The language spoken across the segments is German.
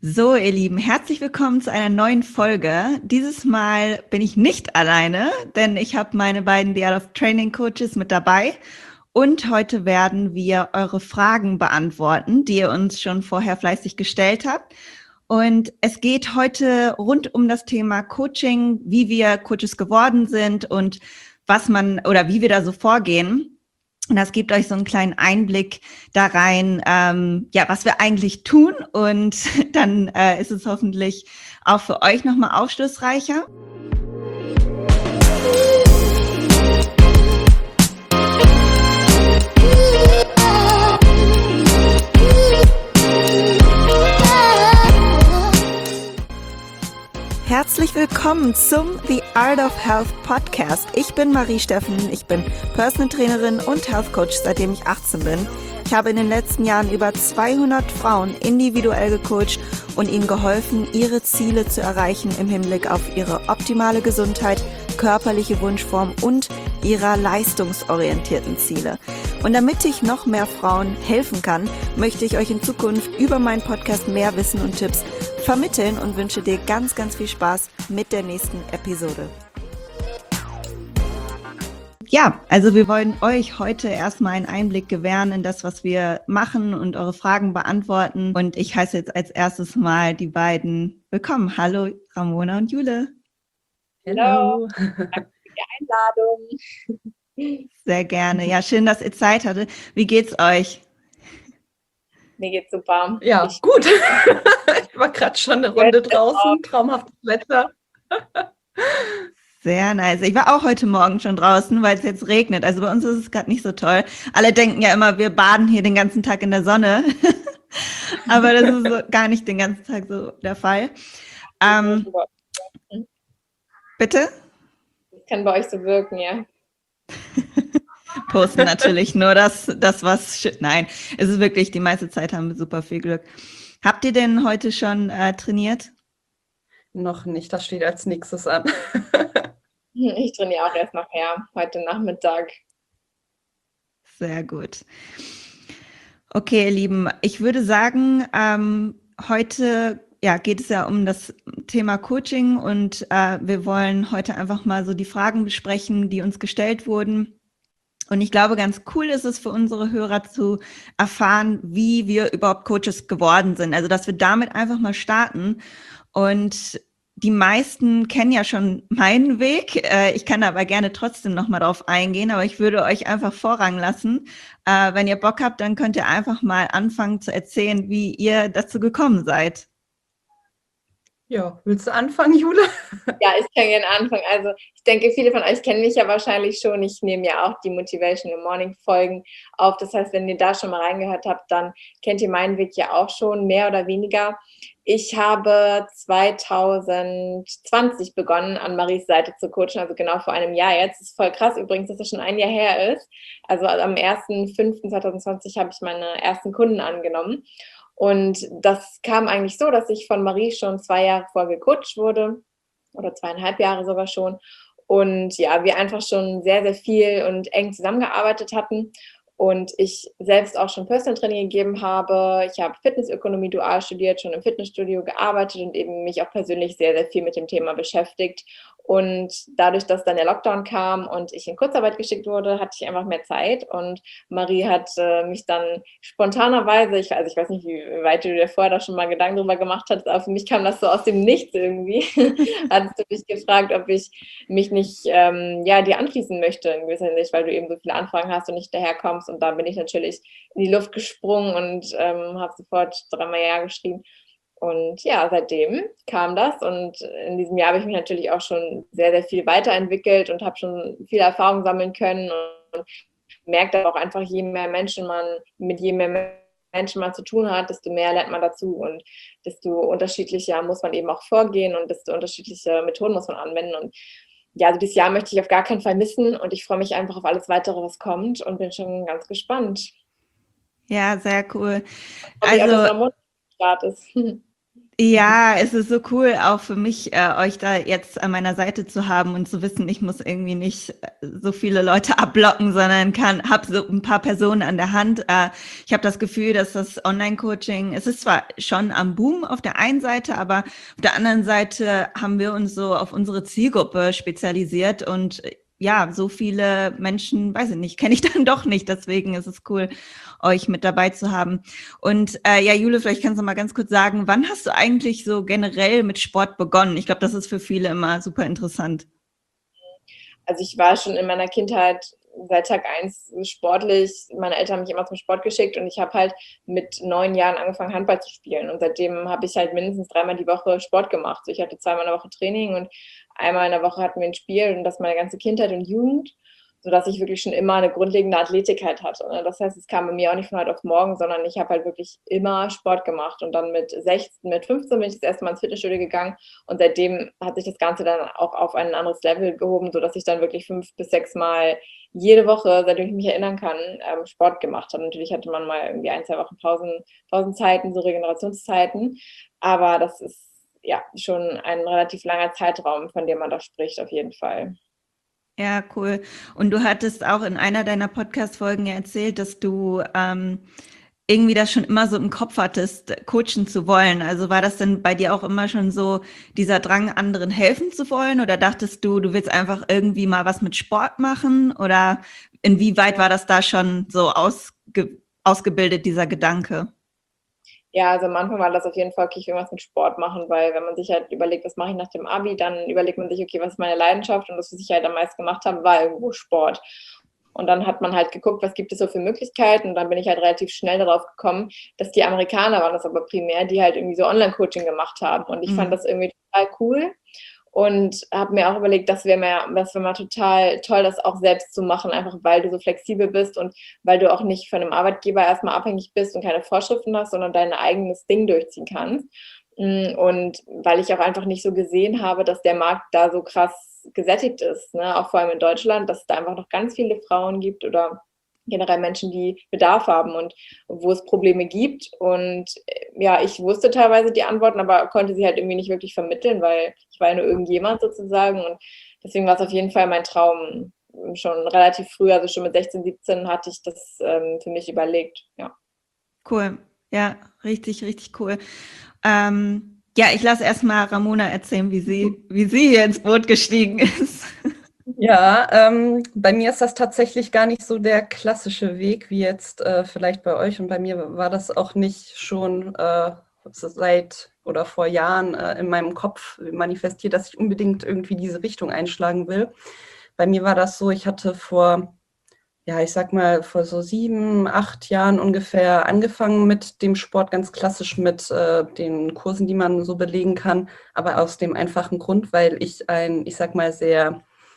So, ihr Lieben, herzlich willkommen zu einer neuen Folge. Dieses Mal bin ich nicht alleine, denn ich habe meine beiden The Art of Training Coaches mit dabei. Und heute werden wir eure Fragen beantworten, die ihr uns schon vorher fleißig gestellt habt. Und es geht heute rund um das Thema Coaching, wie wir Coaches geworden sind und was man oder wie wir da so vorgehen. Und das gibt euch so einen kleinen Einblick da rein, was wir eigentlich tun. Und dann ist es hoffentlich auch für euch nochmal aufschlussreicher. Herzlich willkommen zum The Art of Health Podcast. Ich bin Marie Steffen, ich bin Personal Trainerin und Health Coach, seitdem ich 18 bin. Ich habe in den letzten Jahren über 200 Frauen individuell gecoacht und ihnen geholfen, ihre Ziele zu erreichen im Hinblick auf ihre optimale Gesundheit, körperliche Wunschform und ihrer leistungsorientierten Ziele. Und damit ich noch mehr Frauen helfen kann, möchte ich euch in Zukunft über meinen Podcast mehr Wissen und Tipps vermitteln und wünsche dir ganz, ganz viel Spaß mit der nächsten Episode. Ja, also wir wollen euch heute erstmal einen Einblick gewähren in das, was wir machen und eure Fragen beantworten. Und ich heiße jetzt als erstes mal die beiden willkommen. Hallo Ramona und Jule. Hallo. Danke für die Einladung. Sehr gerne. Ja, schön, dass ihr Zeit hattet. Wie geht's euch? Mir geht's super. Ja, gut. Ich war gerade schon eine Runde draußen. Traumhaftes Wetter. Sehr nice. Ich war auch heute Morgen schon draußen, weil es jetzt regnet. Also bei uns ist es gerade nicht so toll. Alle denken ja immer, wir baden hier den ganzen Tag in der Sonne. Aber das ist so gar nicht den ganzen Tag so der Fall. Bitte? Das kann bei euch so wirken, ja. Posten natürlich nur das was... Nein, es ist wirklich, die meiste Zeit haben wir super viel Glück. Habt ihr denn heute schon trainiert? Noch nicht, das steht als nächstes an. Ich trainiere auch erst nachher, heute Nachmittag. Sehr gut. Okay, ihr Lieben, ich würde sagen, heute geht es ja um das Thema Coaching und wir wollen heute einfach mal so die Fragen besprechen, die uns gestellt wurden. Und ich glaube, ganz cool ist es für unsere Hörer zu erfahren, wie wir überhaupt Coaches geworden sind. Also, dass wir damit einfach mal starten. Und die meisten kennen ja schon meinen Weg. Ich kann aber gerne trotzdem noch mal drauf eingehen, aber ich würde euch einfach Vorrang lassen. Wenn ihr Bock habt, dann könnt ihr einfach mal anfangen zu erzählen, wie ihr dazu gekommen seid. Ja, willst du anfangen, Jule? Ja, ich kann gerne anfangen. Also ich denke, viele von euch kennen mich ja wahrscheinlich schon. Ich nehme ja auch die Motivational Morning Folgen auf. Das heißt, wenn ihr da schon mal reingehört habt, dann kennt ihr meinen Weg ja auch schon, mehr oder weniger. Ich habe 2020 begonnen, an Maries Seite zu coachen, also genau vor einem Jahr jetzt. Das ist voll krass übrigens, dass das schon ein Jahr her ist. Also am 1.5.2020 habe ich meine ersten Kunden angenommen. Und das kam eigentlich so, dass ich von Marie schon 2 Jahre vorher gecoacht wurde oder 2,5 Jahre sogar schon. Und ja, wir einfach schon sehr, sehr viel und eng zusammengearbeitet hatten. Und ich selbst auch schon Personal Training gegeben habe. Ich habe Fitnessökonomie dual studiert, schon im Fitnessstudio gearbeitet und eben mich auch persönlich sehr, sehr viel mit dem Thema beschäftigt. Und dadurch, dass dann der Lockdown kam und ich in Kurzarbeit geschickt wurde, hatte ich einfach mehr Zeit. Und Marie hat mich dann spontanerweise, ich weiß nicht, wie weit du dir vorher da schon mal Gedanken drüber gemacht hast, aber für mich kam das so aus dem Nichts irgendwie. Hattest du mich gefragt, ob ich mich nicht dir anschließen möchte in gewisser Hinsicht, weil du eben so viele Anfragen hast und nicht daherkommst. Und da bin ich natürlich in die Luft gesprungen und habe sofort 3-mal Ja geschrieben. Und ja, seitdem kam das und in diesem Jahr habe ich mich natürlich auch schon sehr, sehr viel weiterentwickelt und habe schon viel Erfahrung sammeln können und merkt auch einfach, je mehr Menschen man zu tun hat, desto mehr lernt man dazu und desto unterschiedlicher muss man eben auch vorgehen und desto unterschiedliche Methoden muss man anwenden. Und ja, also dieses Jahr möchte ich auf gar keinen Fall missen und ich freue mich einfach auf alles Weitere, was kommt und bin schon ganz gespannt. Ja, sehr cool. Also, Start ist. Ja, es ist so cool, auch für mich, euch da jetzt an meiner Seite zu haben und zu wissen, ich muss irgendwie nicht so viele Leute abblocken, sondern habe so ein paar Personen an der Hand. Ich habe das Gefühl, dass das Online-Coaching, es ist zwar schon am Boom auf der einen Seite, aber auf der anderen Seite haben wir uns so auf unsere Zielgruppe spezialisiert und ja, so viele Menschen, weiß ich nicht, kenne ich dann doch nicht. Deswegen ist es cool, euch mit dabei zu haben. Und ja, Jule, vielleicht kannst du mal ganz kurz sagen, wann hast du eigentlich so generell mit Sport begonnen? Ich glaube, das ist für viele immer super interessant. Also ich war schon in meiner Kindheit seit Tag 1 sportlich. Meine Eltern haben mich immer zum Sport geschickt und ich habe halt mit 9 Jahren angefangen, Handball zu spielen. Und seitdem habe ich halt mindestens 3-mal die Woche Sport gemacht. So, ich hatte 2-mal in der Woche Training und einmal in der Woche hatten wir ein Spiel und das meine ganze Kindheit und Jugend, sodass ich wirklich schon immer eine grundlegende Athletik halt hatte. Das heißt, es kam bei mir auch nicht von heute auf morgen, sondern ich habe halt wirklich immer Sport gemacht. Und dann mit 16, mit 15 bin ich das erste Mal ins Fitnessstudio gegangen und seitdem hat sich das Ganze dann auch auf ein anderes Level gehoben, sodass ich dann wirklich 5 bis 6 Mal jede Woche, seitdem ich mich erinnern kann, Sport gemacht habe. Natürlich hatte man mal irgendwie 1, 2 Wochen Pausenzeiten, so Regenerationszeiten, aber das ist ja schon ein relativ langer Zeitraum, von dem man da spricht, auf jeden Fall. Ja, cool. Und du hattest auch in einer deiner Podcast-Folgen ja erzählt, dass du irgendwie das schon immer so im Kopf hattest, coachen zu wollen. Also war das denn bei dir auch immer schon so dieser Drang, anderen helfen zu wollen? Oder dachtest du, du willst einfach irgendwie mal was mit Sport machen? Oder inwieweit war das da schon so ausgebildet, dieser Gedanke? Ja, also am Anfang war das auf jeden Fall, okay, ich will was mit Sport machen, weil wenn man sich halt überlegt, was mache ich nach dem Abi, dann überlegt man sich, okay, was ist meine Leidenschaft? Und das, was ich halt am meisten gemacht habe, war irgendwo Sport. Und dann hat man halt geguckt, was gibt es so für Möglichkeiten. Und dann bin ich halt relativ schnell darauf gekommen, dass die Amerikaner waren das aber primär, die halt irgendwie so Online-Coaching gemacht haben. Und ich fand das irgendwie total cool und habe mir auch überlegt, das wäre mal total toll, das auch selbst zu machen, einfach weil du so flexibel bist und weil du auch nicht von einem Arbeitgeber erstmal abhängig bist und keine Vorschriften hast, sondern dein eigenes Ding durchziehen kannst. Und weil ich auch einfach nicht so gesehen habe, dass der Markt da so krass gesättigt ist, ne? Auch vor allem in Deutschland, dass es da einfach noch ganz viele Frauen gibt oder generell Menschen, die Bedarf haben und wo es Probleme gibt. Und ja, ich wusste teilweise die Antworten, aber konnte sie halt irgendwie nicht wirklich vermitteln, weil ich war ja nur irgendjemand sozusagen. Und deswegen war es auf jeden Fall mein Traum. Schon relativ früh, also schon mit 16, 17 hatte ich das für mich überlegt. Ja. Cool. Ja, richtig, richtig cool. Ja, ich lasse erstmal Ramona erzählen, wie sie hier ins Boot gestiegen ist. Ja, bei mir ist das tatsächlich gar nicht so der klassische Weg wie jetzt vielleicht bei euch. Und bei mir war das auch nicht schon seit oder vor Jahren in meinem Kopf manifestiert, dass ich unbedingt irgendwie diese Richtung einschlagen will. Bei mir war das so, ich hatte ich sag mal, vor so 7, 8 Jahren ungefähr angefangen mit dem Sport, ganz klassisch mit den Kursen, die man so belegen kann. Aber aus dem einfachen Grund, weil ich ich sag mal, sehr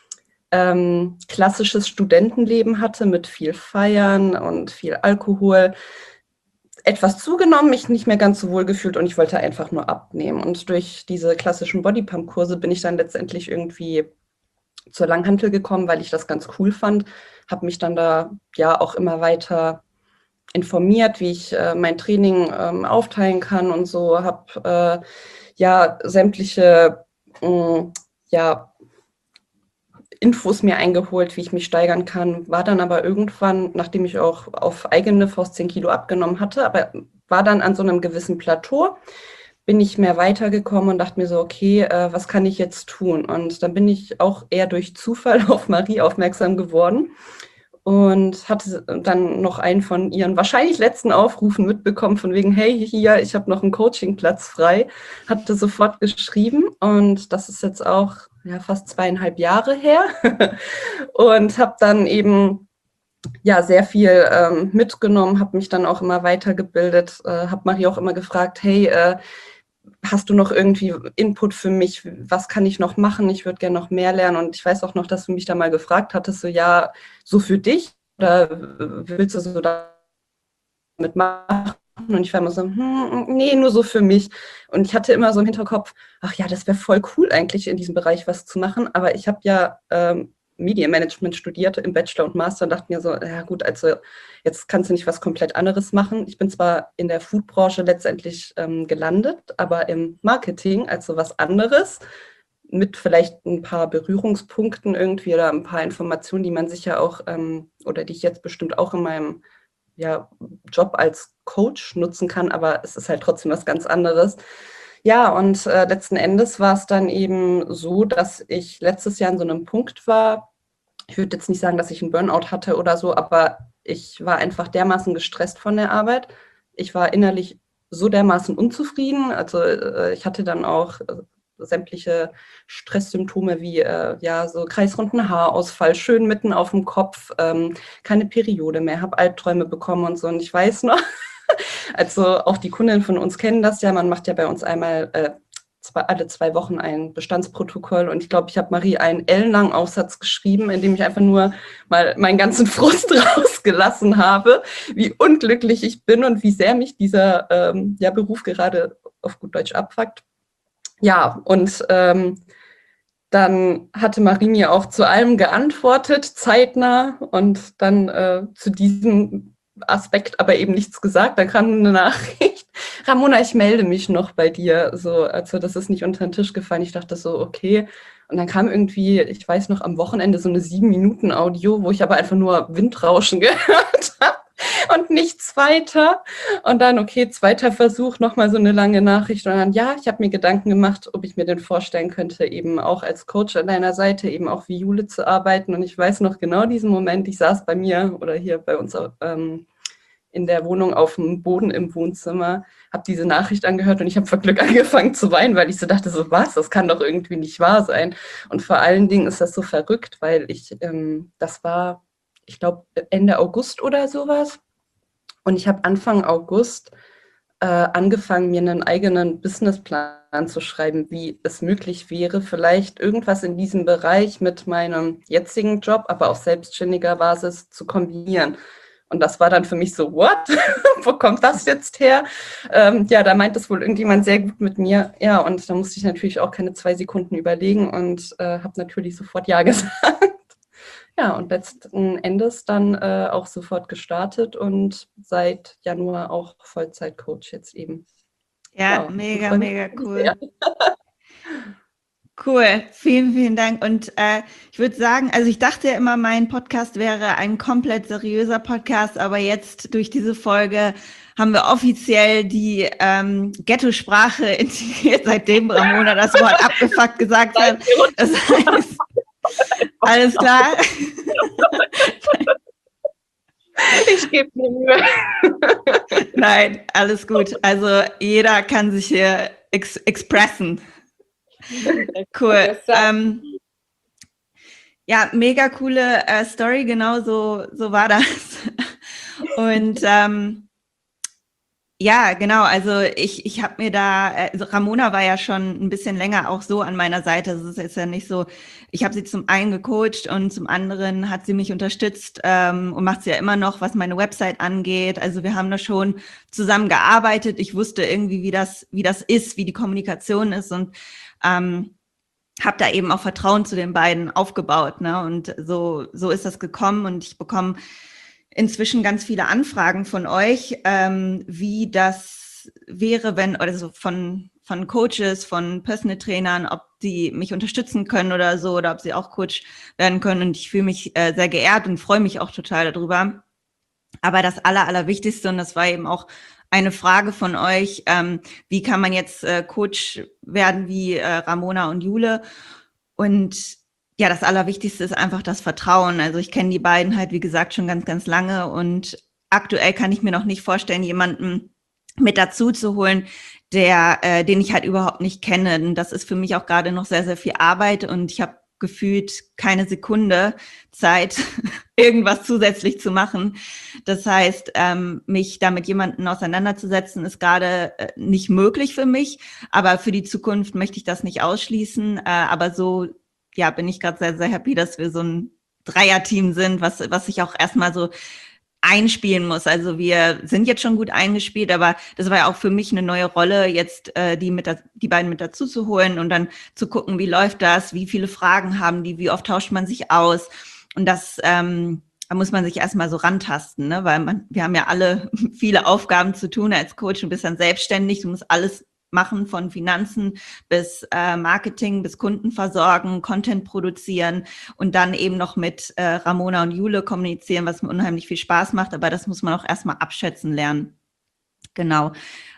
klassisches Studentenleben hatte mit viel Feiern und viel Alkohol, etwas zugenommen, mich nicht mehr ganz so wohl gefühlt und ich wollte einfach nur abnehmen. Und durch diese klassischen Bodypump-Kurse bin ich dann letztendlich irgendwie zur Langhantel gekommen, weil ich das ganz cool fand, habe mich dann da ja auch immer weiter informiert, wie ich mein Training aufteilen kann und so, habe ja sämtliche ja Infos mir eingeholt, wie ich mich steigern kann, war dann aber irgendwann, nachdem ich auch auf eigene Faust 10 Kilo abgenommen hatte, aber war dann an so einem gewissen Plateau, bin ich mehr weitergekommen und dachte mir so, okay, was kann ich jetzt tun? Und dann bin ich auch eher durch Zufall auf Marie aufmerksam geworden und hatte dann noch einen von ihren wahrscheinlich letzten Aufrufen mitbekommen, von wegen, hey, hier, ich habe noch einen Coachingplatz frei, hatte sofort geschrieben und das ist jetzt auch ja, fast 2,5 Jahre her und habe dann eben ja sehr viel mitgenommen, habe mich dann auch immer weitergebildet, habe Marie auch immer gefragt, hey, hast du noch irgendwie Input für mich? Was kann ich noch machen? Ich würde gerne noch mehr lernen. Und ich weiß auch noch, dass du mich da mal gefragt hattest, so ja, so für dich oder willst du so damit machen? Und ich war immer so, nee, nur so für mich. Und ich hatte immer so im Hinterkopf, ach ja, das wäre voll cool eigentlich in diesem Bereich was zu machen. Aber ich habe ja Medienmanagement studiert im Bachelor und Master und dachte mir so, ja gut, also jetzt kannst du nicht was komplett anderes machen. Ich bin zwar in der Foodbranche letztendlich gelandet, aber im Marketing, also was anderes, mit vielleicht ein paar Berührungspunkten irgendwie oder ein paar Informationen, die man sicher auch oder die ich jetzt bestimmt auch in meinem Job als Coach nutzen kann, aber es ist halt trotzdem was ganz anderes. Ja, und letzten Endes war es dann eben so, dass ich letztes Jahr an so einem Punkt war. Ich würde jetzt nicht sagen, dass ich einen Burnout hatte oder so, aber ich war einfach dermaßen gestresst von der Arbeit. Ich war innerlich so dermaßen unzufrieden. Also ich hatte dann auch sämtliche Stresssymptome wie so kreisrunden Haarausfall, schön mitten auf dem Kopf, keine Periode mehr, habe Albträume bekommen und so. Und ich weiß noch, also auch die Kundinnen von uns kennen das ja, man macht ja bei uns einmal alle 2 Wochen ein Bestandsprotokoll und ich glaube, ich habe Marie einen ellenlangen Aufsatz geschrieben, in dem ich einfach nur mal meinen ganzen Frust rausgelassen habe, wie unglücklich ich bin und wie sehr mich dieser Beruf gerade auf gut Deutsch abfuckt. Ja, und dann hatte Marie mir auch zu allem geantwortet, zeitnah, und dann zu diesem Aspekt aber eben nichts gesagt. Dann kam eine Nachricht, Ramona, ich melde mich noch bei dir. So, also das ist nicht unter den Tisch gefallen. Ich dachte so, okay. Und dann kam irgendwie, ich weiß noch, am Wochenende so eine 7-Minuten-Audio, wo ich aber einfach nur Windrauschen gehört habe und nichts weiter. Und dann, okay, zweiter Versuch, nochmal so eine lange Nachricht. Und dann, ja, ich habe mir Gedanken gemacht, ob ich mir den vorstellen könnte, eben auch als Coach an deiner Seite, eben auch wie Jule zu arbeiten. Und ich weiß noch genau diesen Moment, ich saß bei mir oder hier bei uns in der Wohnung auf dem Boden im Wohnzimmer, habe diese Nachricht angehört und ich habe vor Glück angefangen zu weinen, weil ich so dachte, so was, das kann doch irgendwie nicht wahr sein. Und vor allen Dingen ist das so verrückt, weil das war, ich glaube, Ende August oder sowas. Und ich habe Anfang August angefangen, mir einen eigenen Businessplan zu schreiben, wie es möglich wäre, vielleicht irgendwas in diesem Bereich mit meinem jetzigen Job, aber auf selbstständiger Basis zu kombinieren. Und das war dann für mich so, what? Wo kommt das jetzt her? Da meint es wohl irgendjemand sehr gut mit mir. Ja, und da musste ich natürlich auch keine 2 Sekunden überlegen und habe natürlich sofort ja gesagt. Ja, und letzten Endes dann auch sofort gestartet und seit Januar auch Vollzeit-Coach jetzt eben. Ja, mega cool. Cool, vielen, vielen Dank. Und ich würde sagen, also ich dachte ja immer, mein Podcast wäre ein komplett seriöser Podcast, aber jetzt durch diese Folge haben wir offiziell die Ghetto-Sprache integriert, seitdem Ramona das Wort abgefuckt gesagt hat. Das heißt, alles klar. Ich gebe mir Mühe. Nein, alles gut. Also jeder kann sich hier expressen. Cool. Ja, mega coole Story, genau so war das. Und ja, genau, also ich habe mir da, also Ramona war ja schon ein bisschen länger auch so an meiner Seite. Es ist jetzt ja nicht so, ich habe sie zum einen gecoacht und zum anderen hat sie mich unterstützt und macht sie ja immer noch, was meine Website angeht. Also wir haben da schon zusammen gearbeitet. Ich wusste irgendwie, wie das ist, wie die Kommunikation ist und habe da eben auch Vertrauen zu den beiden aufgebaut, ne? Und so ist das gekommen und ich bekomme inzwischen ganz viele Anfragen von euch, wie das wäre, wenn, oder so von Coaches, von Personal Trainern, ob die mich unterstützen können oder so, oder ob sie auch Coach werden können. Und ich fühle mich sehr geehrt und freue mich auch total darüber. Aber das Allerwichtigste, und das war eben auch eine Frage von euch, wie kann man jetzt Coach werden wie Ramona und Jule? Und ja, das Allerwichtigste ist einfach das Vertrauen. Also ich kenne die beiden halt, wie gesagt, schon ganz, ganz lange und aktuell kann ich mir noch nicht vorstellen, jemanden mit dazu zu holen, den ich halt überhaupt nicht kenne. Und das ist für mich auch gerade noch sehr, sehr viel Arbeit und ich habe gefühlt keine Sekunde Zeit, irgendwas zusätzlich zu machen. Das heißt, mich da mit jemandem auseinanderzusetzen, ist gerade nicht möglich für mich, aber für die Zukunft möchte ich das nicht ausschließen. Aber so bin ich gerade sehr, sehr happy, dass wir so ein Dreier-Team sind, was sich auch erstmal so einspielen muss. Also wir sind jetzt schon gut eingespielt, aber das war ja auch für mich eine neue Rolle, jetzt die beiden mit dazu zu holen und dann zu gucken, wie läuft das, wie viele Fragen haben die, wie oft tauscht man sich aus. Und das da muss man sich erstmal so rantasten, ne? Weil wir haben ja alle viele Aufgaben zu tun als Coach, du bist dann selbstständig, du musst alles machen, von Finanzen bis Marketing, bis Kunden versorgen, Content produzieren und dann eben noch mit Ramona und Jule kommunizieren, was mir unheimlich viel Spaß macht, aber das muss man auch erstmal abschätzen lernen. Genau.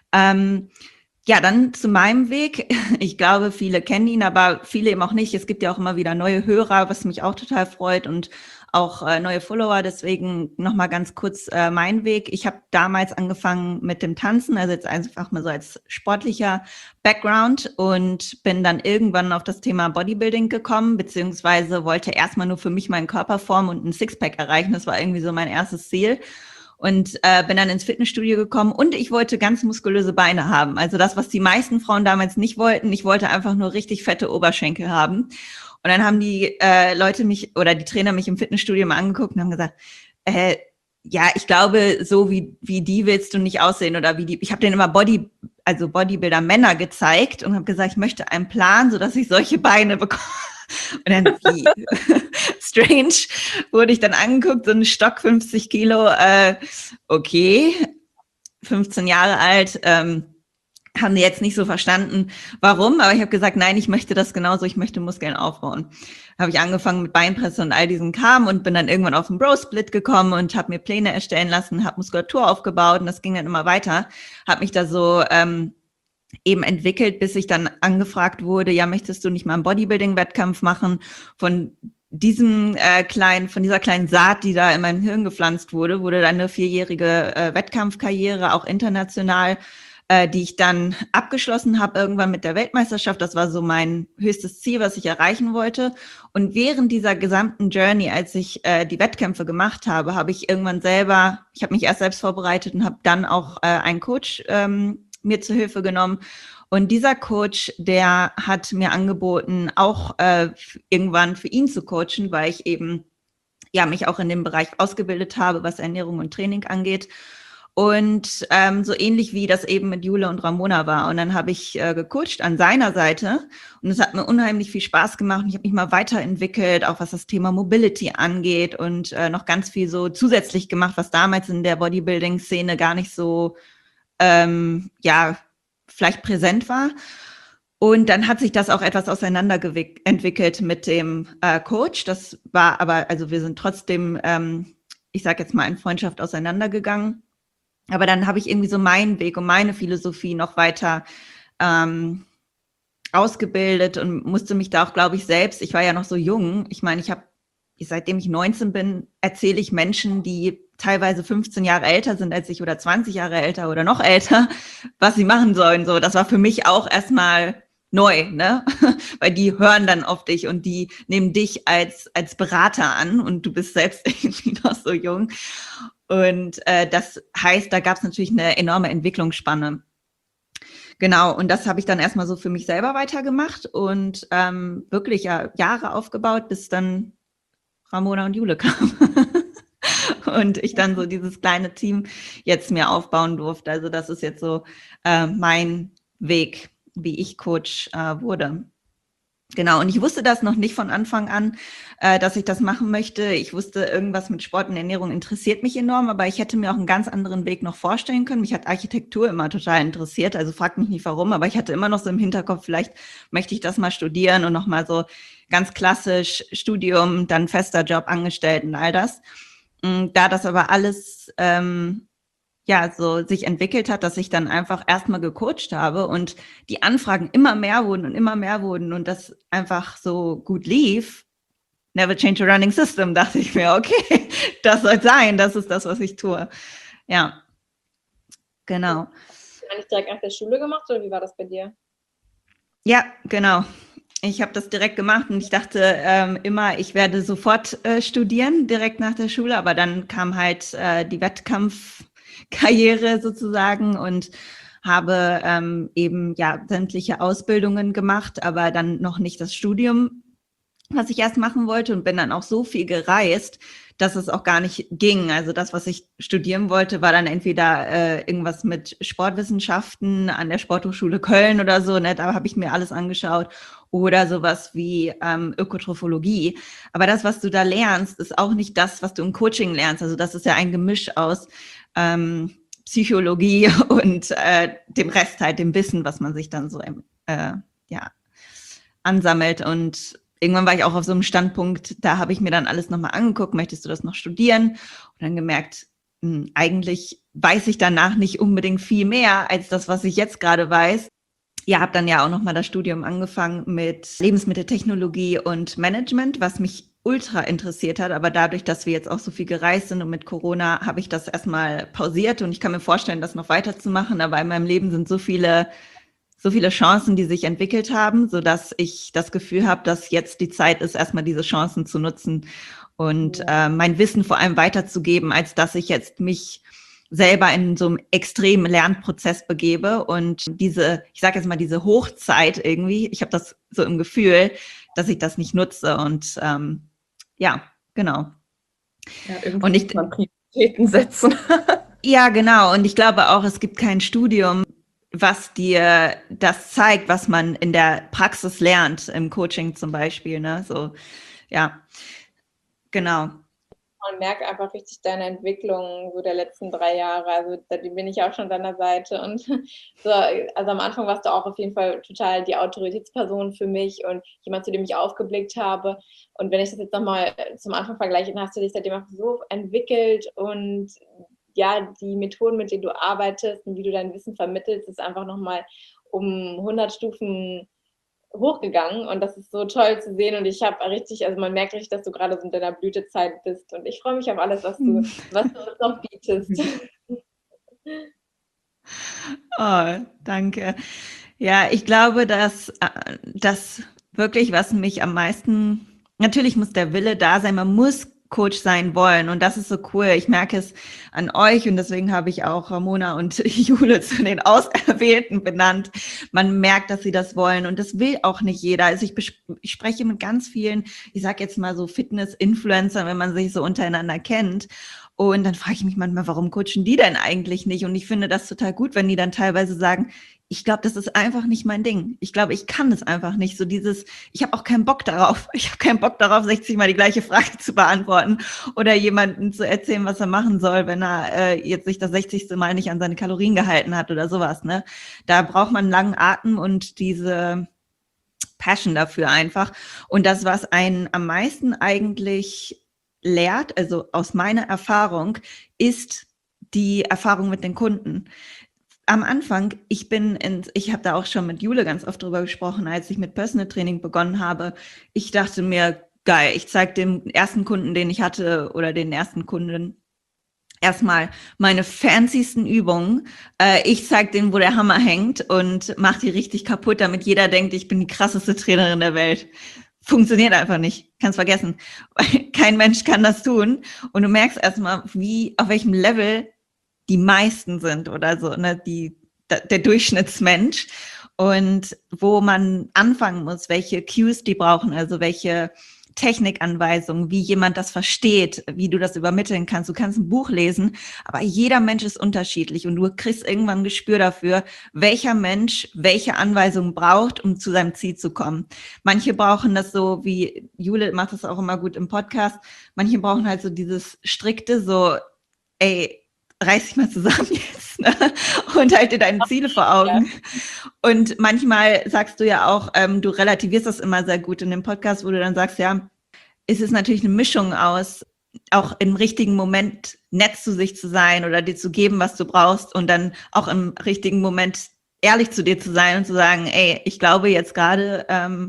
Ja, dann zu meinem Weg. Ich glaube, viele kennen ihn, aber viele eben auch nicht. Es gibt ja auch immer wieder neue Hörer, was mich auch total freut und auch neue Follower. Deswegen nochmal ganz kurz mein Weg. Ich habe damals angefangen mit dem Tanzen, also jetzt einfach mal so als sportlicher Background und bin dann irgendwann auf das Thema Bodybuilding gekommen, beziehungsweise wollte erstmal nur für mich meinen Körper formen und ein Sixpack erreichen. Das war irgendwie so mein erstes Ziel. Und bin dann ins Fitnessstudio gekommen und ich wollte ganz muskulöse Beine haben. Also das, was die meisten Frauen damals nicht wollten. Ich wollte einfach nur richtig fette Oberschenkel haben. Und dann haben die Leute mich oder die Trainer mich im Fitnessstudio mal angeguckt und haben gesagt, ja, ich glaube, so wie die willst du nicht aussehen oder wie die. Ich habe denen immer Bodybuilder Männer gezeigt und habe gesagt, ich möchte einen Plan, sodass ich solche Beine bekomme. Und dann wie strange wurde ich dann angeguckt, so ein Stock 50 Kilo, okay, 15 Jahre alt, haben die jetzt nicht so verstanden, warum, aber ich habe gesagt, nein, ich möchte das genauso, ich möchte Muskeln aufbauen. Habe ich angefangen mit Beinpresse und all diesen Kram und bin dann irgendwann auf den Bro-Split gekommen und habe mir Pläne erstellen lassen, habe Muskulatur aufgebaut und das ging dann immer weiter, habe mich da so eben entwickelt, bis ich dann angefragt wurde, ja, möchtest du nicht mal einen Bodybuilding-Wettkampf machen? Von dieser kleinen Saat, die da in meinem Hirn gepflanzt wurde, wurde dann eine 4-jährige Wettkampfkarriere, auch international, die ich dann abgeschlossen habe, irgendwann mit der Weltmeisterschaft. Das war so mein höchstes Ziel, was ich erreichen wollte. Und während dieser gesamten Journey, als ich die Wettkämpfe gemacht habe, habe ich irgendwann ich habe mich erst selbst vorbereitet und habe dann auch einen Coach mir zu Hilfe genommen. Und dieser Coach, der hat mir angeboten, auch irgendwann für ihn zu coachen, weil ich eben ja mich auch in dem Bereich ausgebildet habe, was Ernährung und Training angeht. Und so ähnlich wie das eben mit Jule und Ramona war. Und dann habe ich gecoacht an seiner Seite. Und es hat mir unheimlich viel Spaß gemacht. Und ich habe mich mal weiterentwickelt, auch was das Thema Mobility angeht und noch ganz viel so zusätzlich gemacht, was damals in der Bodybuilding-Szene gar nicht so vielleicht präsent war. Und dann hat sich das auch etwas entwickelt mit dem Coach. Das war aber, also wir sind trotzdem, ich sage jetzt mal, in Freundschaft auseinandergegangen. Aber dann habe ich irgendwie so meinen Weg und meine Philosophie noch weiter ausgebildet und musste mich da auch, glaube ich, selbst, ich war ja noch so jung, ich meine, seitdem ich 19 bin, erzähle ich Menschen, die teilweise 15 Jahre älter sind als ich oder 20 Jahre älter oder noch älter, was sie machen sollen. So, das war für mich auch erstmal neu, ne? Weil die hören dann auf dich und die nehmen dich als Berater an und du bist selbst irgendwie noch so jung. Und das heißt, da gab es natürlich eine enorme Entwicklungsspanne. Genau, und das habe ich dann erstmal so für mich selber weitergemacht und wirklich Jahre aufgebaut, bis dann Ramona und Jule kamen. Und ich dann so dieses kleine Team jetzt mir aufbauen durfte. Also das ist jetzt so mein Weg, wie ich Coach wurde. Genau, und ich wusste das noch nicht von Anfang an, dass ich das machen möchte. Ich wusste, irgendwas mit Sport und Ernährung interessiert mich enorm, aber ich hätte mir auch einen ganz anderen Weg noch vorstellen können. Mich hat Architektur immer total interessiert, also fragt mich nicht warum, aber ich hatte immer noch so im Hinterkopf, vielleicht möchte ich das mal studieren und nochmal so ganz klassisch Studium, dann fester Job, angestellt und all das. Da das aber alles so sich entwickelt hat, dass ich dann einfach erstmal gecoacht habe und die Anfragen immer mehr wurden und das einfach so gut lief, never change a running system, dachte ich mir, okay, das soll sein, das ist das, was ich tue. Ja, genau. Hast du nicht direkt nach der Schule gemacht oder wie war das bei dir? Ja, genau. Ich habe das direkt gemacht und ich dachte immer, ich werde sofort studieren, direkt nach der Schule, aber dann kam halt die Wettkampfkarriere sozusagen und habe eben sämtliche Ausbildungen gemacht, aber dann noch nicht das Studium was ich erst machen wollte und bin dann auch so viel gereist, dass es auch gar nicht ging. Also das, was ich studieren wollte, war dann entweder irgendwas mit Sportwissenschaften an der Sporthochschule Köln oder so, ne? Da habe ich mir alles angeschaut. Oder sowas wie Ökotrophologie. Aber das, was du da lernst, ist auch nicht das, was du im Coaching lernst. Also das ist ja ein Gemisch aus Psychologie und dem Rest halt, dem Wissen, was man sich dann so ja, ansammelt. Und irgendwann war ich auch auf so einem Standpunkt, da habe ich mir dann alles nochmal angeguckt, möchtest du das noch studieren? Und dann gemerkt, eigentlich weiß ich danach nicht unbedingt viel mehr als das, was ich jetzt gerade weiß. Ja, habe dann ja auch nochmal das Studium angefangen mit Lebensmitteltechnologie und Management, was mich ultra interessiert hat. Aber dadurch, dass wir jetzt auch so viel gereist sind und mit Corona, habe ich das erstmal pausiert und ich kann mir vorstellen, das noch weiterzumachen. Aber in meinem Leben sind so viele Chancen, die sich entwickelt haben, sodass ich das Gefühl habe, dass jetzt die Zeit ist, erstmal diese Chancen zu nutzen und mein Wissen vor allem weiterzugeben, als dass ich jetzt mich selber in so einem extremen Lernprozess begebe und diese, ich sage jetzt mal, diese Hochzeit irgendwie, ich habe das so im Gefühl, dass ich das nicht nutze und ja, genau. Ja, irgendwie Und muss man Prioritäten setzen. ja, genau. Und ich glaube auch, es gibt kein Studium, was dir das zeigt, was man in der Praxis lernt, im Coaching zum Beispiel. Ne? So, ja, genau. Man merkt einfach richtig deine Entwicklung so der letzten 3 Jahre. Also da bin ich auch schon an deiner Seite. Und so, also am Anfang warst du auch auf jeden Fall total die Autoritätsperson für mich und jemand, zu dem ich aufgeblickt habe. Und wenn ich das jetzt nochmal zum Anfang vergleiche, dann hast du dich seitdem auch so entwickelt und ja, die Methoden, mit denen du arbeitest und wie du dein Wissen vermittelst, ist einfach nochmal um 100 Stufen hochgegangen und das ist so toll zu sehen und ich habe richtig, also man merkt richtig, dass du gerade so in deiner Blütezeit bist und ich freue mich auf alles, was du uns noch bietest. Oh, danke. Ja, ich glaube, dass das wirklich, was mich am meisten, natürlich muss der Wille da sein, man muss Coach sein wollen und das ist so cool. Ich merke es an euch und deswegen habe ich auch Ramona und Jule zu den Auserwählten benannt. Man merkt, dass sie das wollen und das will auch nicht jeder. Also ich spreche mit ganz vielen, ich sage jetzt mal so Fitness-Influencern, wenn man sich so untereinander kennt. Und dann frage ich mich manchmal, warum coachen die denn eigentlich nicht? Und ich finde das total gut, wenn die dann teilweise sagen, ich glaube, das ist einfach nicht mein Ding. Ich glaube, ich kann es einfach nicht. So dieses, ich habe auch keinen Bock darauf. Ich habe keinen Bock darauf, 60 Mal die gleiche Frage zu beantworten oder jemandem zu erzählen, was er machen soll, wenn er jetzt sich das 60. Mal nicht an seine Kalorien gehalten hat oder sowas. Ne? Da braucht man einen langen Atem und diese Passion dafür einfach. Und das, was einen am meisten eigentlich lehrt, also aus meiner Erfahrung, ist die Erfahrung mit den Kunden. Am Anfang, ich habe da auch schon mit Jule ganz oft drüber gesprochen, als ich mit Personal Training begonnen habe. Ich dachte mir, geil, ich zeige dem ersten Kunden, den ich hatte, oder den ersten Kunden erstmal meine fancysten Übungen. Ich zeige denen, wo der Hammer hängt und mache die richtig kaputt, damit jeder denkt, ich bin die krasseste Trainerin der Welt. Funktioniert einfach nicht. Kannst vergessen. Kein Mensch kann das tun. Und du merkst erstmal, auf welchem Level die meisten sind oder so, ne, der Durchschnittsmensch. Und wo man anfangen muss, welche Cues die brauchen, also welche Technikanweisungen, wie jemand das versteht, wie du das übermitteln kannst. Du kannst ein Buch lesen, aber jeder Mensch ist unterschiedlich und du kriegst irgendwann ein Gespür dafür, welcher Mensch welche Anweisungen braucht, um zu seinem Ziel zu kommen. Manche brauchen das so, wie Jule macht das auch immer gut im Podcast, manche brauchen halt so dieses strikte, so, ey, reiß dich mal zusammen jetzt, ne? Und halt dir deine Ziele vor Augen. Ja. Und manchmal sagst du ja auch, du relativierst das immer sehr gut in dem Podcast, wo du dann sagst, ja, es ist natürlich eine Mischung aus, auch im richtigen Moment nett zu sich zu sein oder dir zu geben, was du brauchst und dann auch im richtigen Moment ehrlich zu dir zu sein und zu sagen, ey, ich glaube jetzt gerade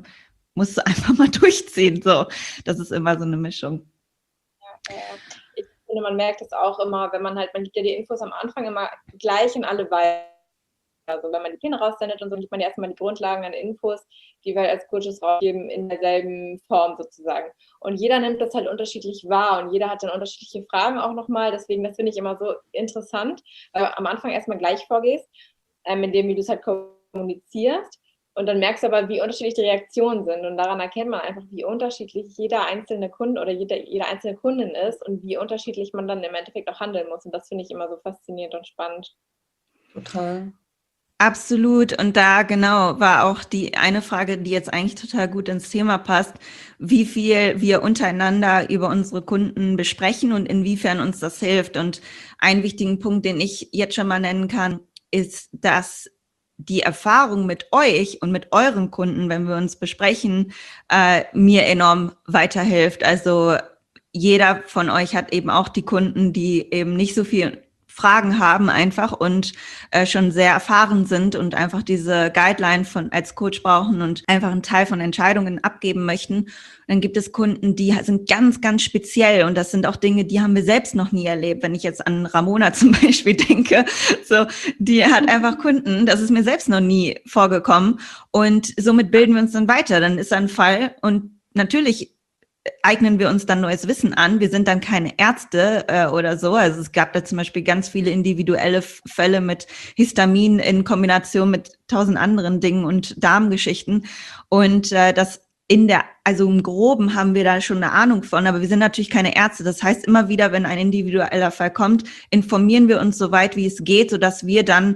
musst du einfach mal durchziehen. So, das ist immer so eine Mischung. Ja. Ich finde, man merkt es auch immer, wenn man gibt ja die Infos am Anfang immer gleich in alle weiter. Also wenn man die Pläne raussendet und so, gibt man ja erstmal die Grundlagen an Infos, die wir als Coaches rausgeben, in derselben Form sozusagen. Und jeder nimmt das halt unterschiedlich wahr und jeder hat dann unterschiedliche Fragen auch nochmal. Deswegen, das finde ich immer so interessant, weil du am Anfang erstmal gleich vorgehst, in dem, wie du es halt kommunizierst. Und dann merkst du aber, wie unterschiedlich die Reaktionen sind. Und daran erkennt man einfach, wie unterschiedlich jeder einzelne Kunde oder jede einzelne Kundin ist und wie unterschiedlich man dann im Endeffekt auch handeln muss. Und das finde ich immer so faszinierend und spannend. Total. Absolut. Und da genau war auch die eine Frage, die jetzt eigentlich total gut ins Thema passt, wie viel wir untereinander über unsere Kunden besprechen und inwiefern uns das hilft. Und einen wichtigen Punkt, den ich jetzt schon mal nennen kann, ist, dass die Erfahrung mit euch und mit euren Kunden, wenn wir uns besprechen, mir enorm weiterhilft. Also jeder von euch hat eben auch die Kunden, die eben nicht so viel Fragen haben einfach und schon sehr erfahren sind und einfach diese Guideline von als Coach brauchen und einfach einen Teil von Entscheidungen abgeben möchten. Und dann gibt es Kunden, die sind ganz, ganz speziell und das sind auch Dinge, die haben wir selbst noch nie erlebt. Wenn ich jetzt an Ramona zum Beispiel denke, so, die hat einfach Kunden, das ist mir selbst noch nie vorgekommen und somit bilden wir uns dann weiter. Dann ist da ein Fall und natürlich eignen wir uns dann neues Wissen an. Wir sind dann keine Ärzte oder so. Also es gab da zum Beispiel ganz viele individuelle Fälle mit Histamin in Kombination mit 1000 anderen Dingen und Darmgeschichten. Und also im Groben haben wir da schon eine Ahnung von, aber wir sind natürlich keine Ärzte. Das heißt, immer wieder, wenn ein individueller Fall kommt, informieren wir uns so weit, wie es geht, sodass wir dann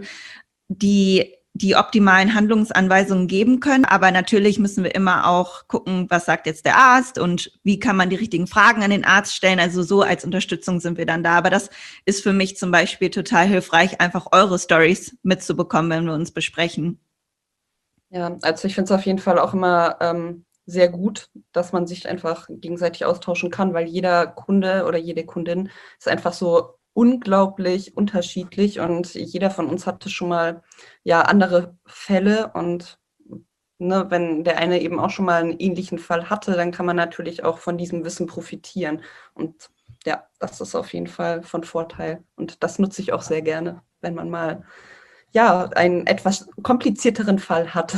die optimalen Handlungsanweisungen geben können. Aber natürlich müssen wir immer auch gucken, was sagt jetzt der Arzt und wie kann man die richtigen Fragen an den Arzt stellen. Also so als Unterstützung sind wir dann da. Aber das ist für mich zum Beispiel total hilfreich, einfach eure Stories mitzubekommen, wenn wir uns besprechen. Ja, also ich finde es auf jeden Fall auch immer sehr gut, dass man sich einfach gegenseitig austauschen kann, weil jeder Kunde oder jede Kundin ist einfach so unglaublich unterschiedlich und jeder von uns hatte schon mal andere Fälle und ne, wenn der eine eben auch schon mal einen ähnlichen Fall hatte, dann kann man natürlich auch von diesem Wissen profitieren und ja, das ist auf jeden Fall von Vorteil und das nutze ich auch sehr gerne, wenn man mal einen etwas komplizierteren Fall hat.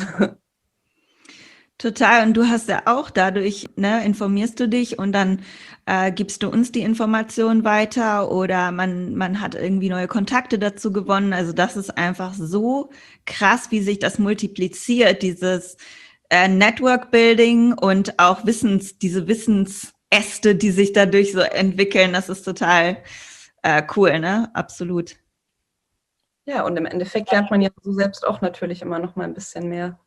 Total. Und du hast ja auch dadurch, informierst du dich und dann gibst du uns die Information weiter oder man hat irgendwie neue Kontakte dazu gewonnen. Also das ist einfach so krass, wie sich das multipliziert, dieses Network Building und auch diese Wissensäste, die sich dadurch so entwickeln. Das ist total cool, ne? Absolut. Ja, und im Endeffekt lernt man ja so selbst auch natürlich immer noch mal ein bisschen mehr.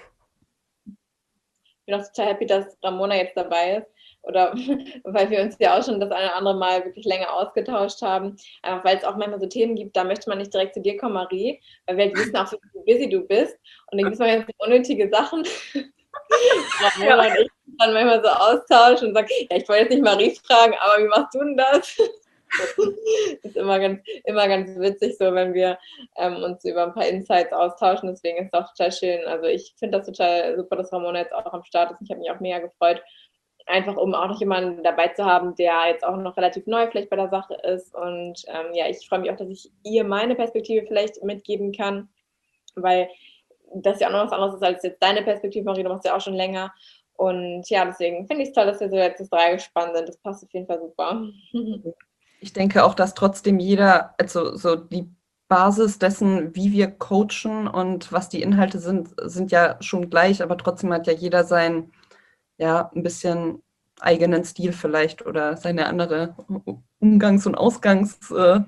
Ich bin auch total happy, dass Ramona jetzt dabei ist. Oder weil wir uns ja auch schon das eine oder andere Mal wirklich länger ausgetauscht haben. Einfach weil es auch manchmal so Themen gibt, da möchte man nicht direkt zu dir kommen, Marie, weil wir wissen auch, wie busy du bist. Und dann gibt es mal ganz unnötige Sachen. Ramona und ich dann manchmal so austauschen und sagen, ja, ich wollte jetzt nicht Marie fragen, aber wie machst du denn das? Das ist immer ganz witzig, so wenn wir uns über ein paar Insights austauschen. Deswegen ist es auch total schön. Also ich finde das total super, dass Ramona jetzt auch am Start ist. Ich habe mich auch mega gefreut, einfach um auch noch jemanden dabei zu haben, der jetzt auch noch relativ neu vielleicht bei der Sache ist. Und ich freue mich auch, dass ich ihr meine Perspektive vielleicht mitgeben kann, weil das ja auch noch was anderes ist als jetzt deine Perspektive, Marie, du machst ja auch schon länger. Und ja, deswegen finde ich es toll, dass wir so jetzt das Dreiergespann sind. Das passt auf jeden Fall super. Ich denke auch, dass trotzdem jeder, also so die Basis dessen, wie wir coachen und was die Inhalte sind ja schon gleich, aber trotzdem hat ja jeder seinen, ein bisschen eigenen Stil vielleicht oder seine andere Umgangs- und Ausgangssprache.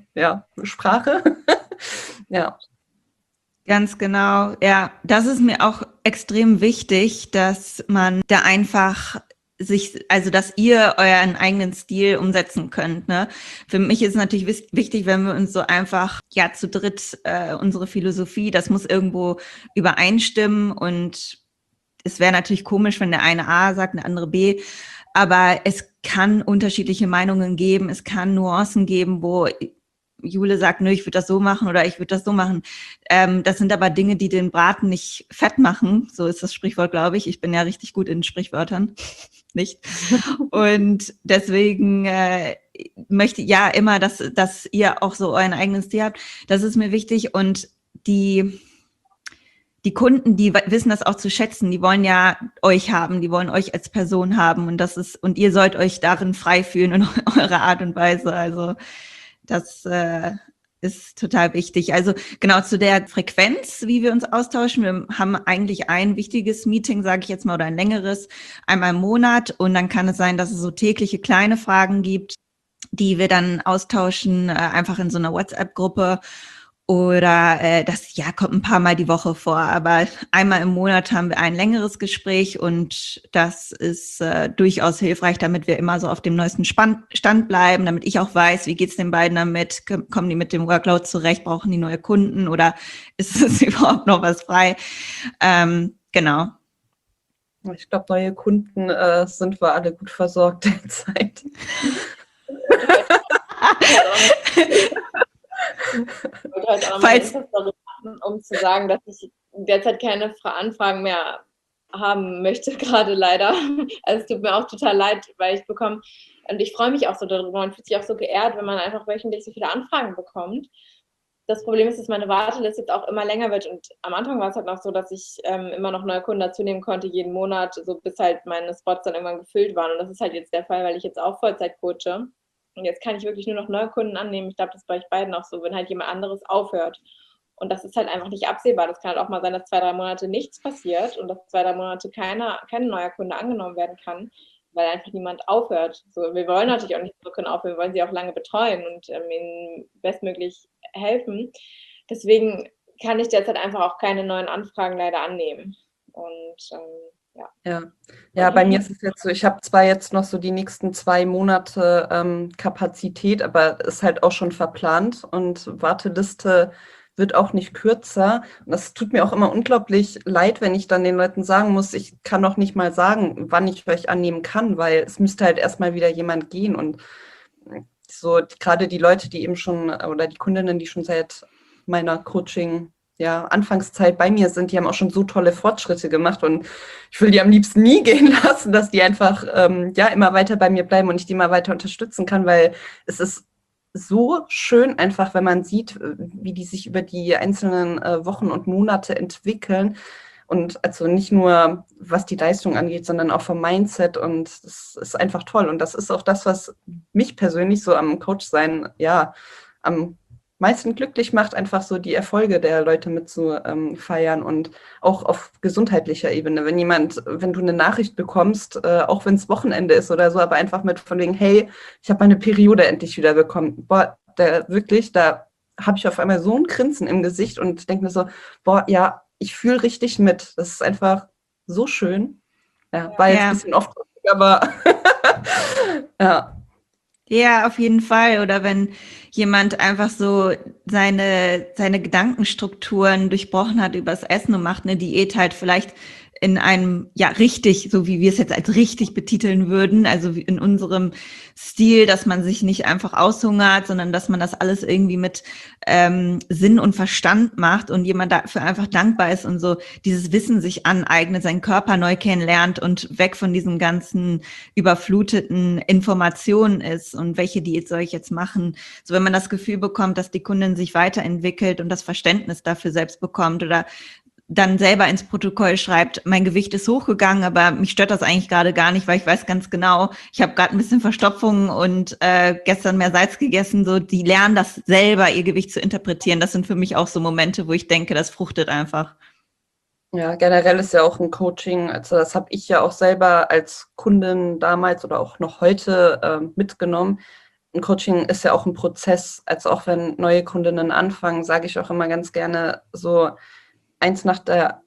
Ja. Ganz genau. Ja, das ist mir auch extrem wichtig, dass man da einfach dass ihr euren eigenen Stil umsetzen könnt. Ne? Für mich ist es natürlich wichtig, wenn wir uns so einfach zu dritt unsere Philosophie, das muss irgendwo übereinstimmen und es wäre natürlich komisch, wenn der eine A sagt, der andere B, aber es kann unterschiedliche Meinungen geben, es kann Nuancen geben, wo Jule sagt, nö, ich würde das so machen oder ich würde das so machen. Das sind aber Dinge, die den Braten nicht fett machen. So ist das Sprichwort, glaube ich. Ich bin ja richtig gut in Sprichwörtern. Nicht? Und deswegen möchte ich ja immer, dass ihr auch so euren eigenen Stil habt. Das ist mir wichtig. Und die Kunden, die wissen das auch zu schätzen, die wollen ja euch haben, die wollen euch als Person haben und ihr sollt euch darin frei fühlen in eurer Art und Weise. Also das ist total wichtig. Also genau zu der Frequenz, wie wir uns austauschen. Wir haben eigentlich ein wichtiges Meeting, sage ich jetzt mal, oder ein längeres, einmal im Monat. Und dann kann es sein, dass es so tägliche kleine Fragen gibt, die wir dann austauschen, einfach in so einer WhatsApp-Gruppe. Oder das ja kommt ein paar Mal die Woche vor, aber einmal im Monat haben wir ein längeres Gespräch und das ist durchaus hilfreich, damit wir immer so auf dem neuesten Stand bleiben, damit ich auch weiß, wie geht's den beiden damit, kommen die mit dem Workload zurecht, brauchen die neue Kunden oder ist es überhaupt noch was frei? Genau. Ich glaube, neue Kunden sind wir alle gut versorgt derzeit. Ich wollte heute auch noch mal Insta-Story machen, um zu sagen, dass ich derzeit keine Anfragen mehr haben möchte, gerade leider. Also es tut mir auch total leid, weil ich bekomme, und ich freue mich auch so darüber, man fühlt sich auch so geehrt, wenn man einfach wöchentlich so viele Anfragen bekommt. Das Problem ist, dass meine Warteliste jetzt auch immer länger wird und am Anfang war es halt noch so, dass ich immer noch neue Kunden dazu nehmen konnte, jeden Monat, so bis halt meine Spots dann irgendwann gefüllt waren und das ist halt jetzt der Fall, weil ich jetzt auch Vollzeit coache. Und jetzt kann ich wirklich nur noch neue Kunden annehmen. Ich glaube, das ist bei euch beiden auch so, wenn halt jemand anderes aufhört. Und das ist halt einfach nicht absehbar. Das kann halt auch mal sein, dass 2-3 Monate nichts passiert und dass 2-3 Monate kein neuer Kunde angenommen werden kann, weil einfach niemand aufhört. So, wir wollen natürlich auch nicht so können aufhören, wir wollen sie auch lange betreuen und ihnen bestmöglich helfen. Deswegen kann ich derzeit einfach auch keine neuen Anfragen leider annehmen. Und Ja, bei mir ist es jetzt so, ich habe zwar jetzt noch so die nächsten 2 Monate Kapazität, aber ist halt auch schon verplant und Warteliste wird auch nicht kürzer. Und das tut mir auch immer unglaublich leid, wenn ich dann den Leuten sagen muss, ich kann noch nicht mal sagen, wann ich euch annehmen kann, weil es müsste halt erstmal wieder jemand gehen. Und so gerade die Leute, die eben schon, oder die Kundinnen, die schon seit meiner Anfangszeit bei mir sind, die haben auch schon so tolle Fortschritte gemacht und ich will die am liebsten nie gehen lassen, dass die einfach immer weiter bei mir bleiben und ich die mal weiter unterstützen kann, weil es ist so schön einfach, wenn man sieht, wie die sich über die einzelnen Wochen und Monate entwickeln und also nicht nur, was die Leistung angeht, sondern auch vom Mindset und das ist einfach toll und das ist auch das, was mich persönlich so am Coach-Sein, am meisten glücklich macht, einfach so die Erfolge der Leute mit zu feiern und auch auf gesundheitlicher Ebene. Wenn du eine Nachricht bekommst, auch wenn es Wochenende ist oder so, aber einfach mit von wegen, hey, ich habe meine Periode endlich wieder bekommen. Boah, da habe ich auf einmal so ein Grinsen im Gesicht und denke mir so, boah, ja, ich fühle richtig mit. Das ist einfach so schön. Ja, war jetzt ein bisschen oft, aber ja. Ja, auf jeden Fall. Oder wenn jemand einfach so seine Gedankenstrukturen durchbrochen hat übers Essen und macht eine Diät halt vielleicht in einem, richtig, so wie wir es jetzt als richtig betiteln würden, also in unserem Stil, dass man sich nicht einfach aushungert, sondern dass man das alles irgendwie mit Sinn und Verstand macht und jemand dafür einfach dankbar ist und so dieses Wissen sich aneignet, seinen Körper neu kennenlernt und weg von diesen ganzen überfluteten Informationen ist und welche Diät soll ich jetzt machen. So wenn man das Gefühl bekommt, dass die Kundin sich weiterentwickelt und das Verständnis dafür selbst bekommt oder dann selber ins Protokoll schreibt, mein Gewicht ist hochgegangen, aber mich stört das eigentlich gerade gar nicht, weil ich weiß ganz genau, ich habe gerade ein bisschen Verstopfung und gestern mehr Salz gegessen. So, die lernen das selber, ihr Gewicht zu interpretieren. Das sind für mich auch so Momente, wo ich denke, das fruchtet einfach. Ja, generell ist ja auch ein Coaching, also das habe ich ja auch selber als Kundin damals oder auch noch heute mitgenommen. Ein Coaching ist ja auch ein Prozess, also auch wenn neue Kundinnen anfangen, sage ich auch immer ganz gerne so, eins nach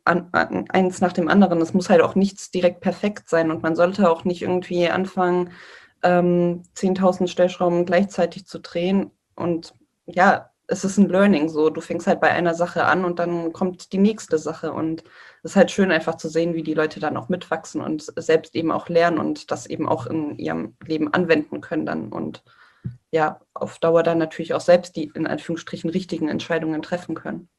dem anderen. Es muss halt auch nichts direkt perfekt sein und man sollte auch nicht irgendwie anfangen, 10.000 Stellschrauben gleichzeitig zu drehen. Und ja, es ist ein Learning so. Du fängst halt bei einer Sache an und dann kommt die nächste Sache. Und es ist halt schön einfach zu sehen, wie die Leute dann auch mitwachsen und selbst eben auch lernen und das eben auch in ihrem Leben anwenden können dann. Und ja, auf Dauer dann natürlich auch selbst die in Anführungsstrichen richtigen Entscheidungen treffen können.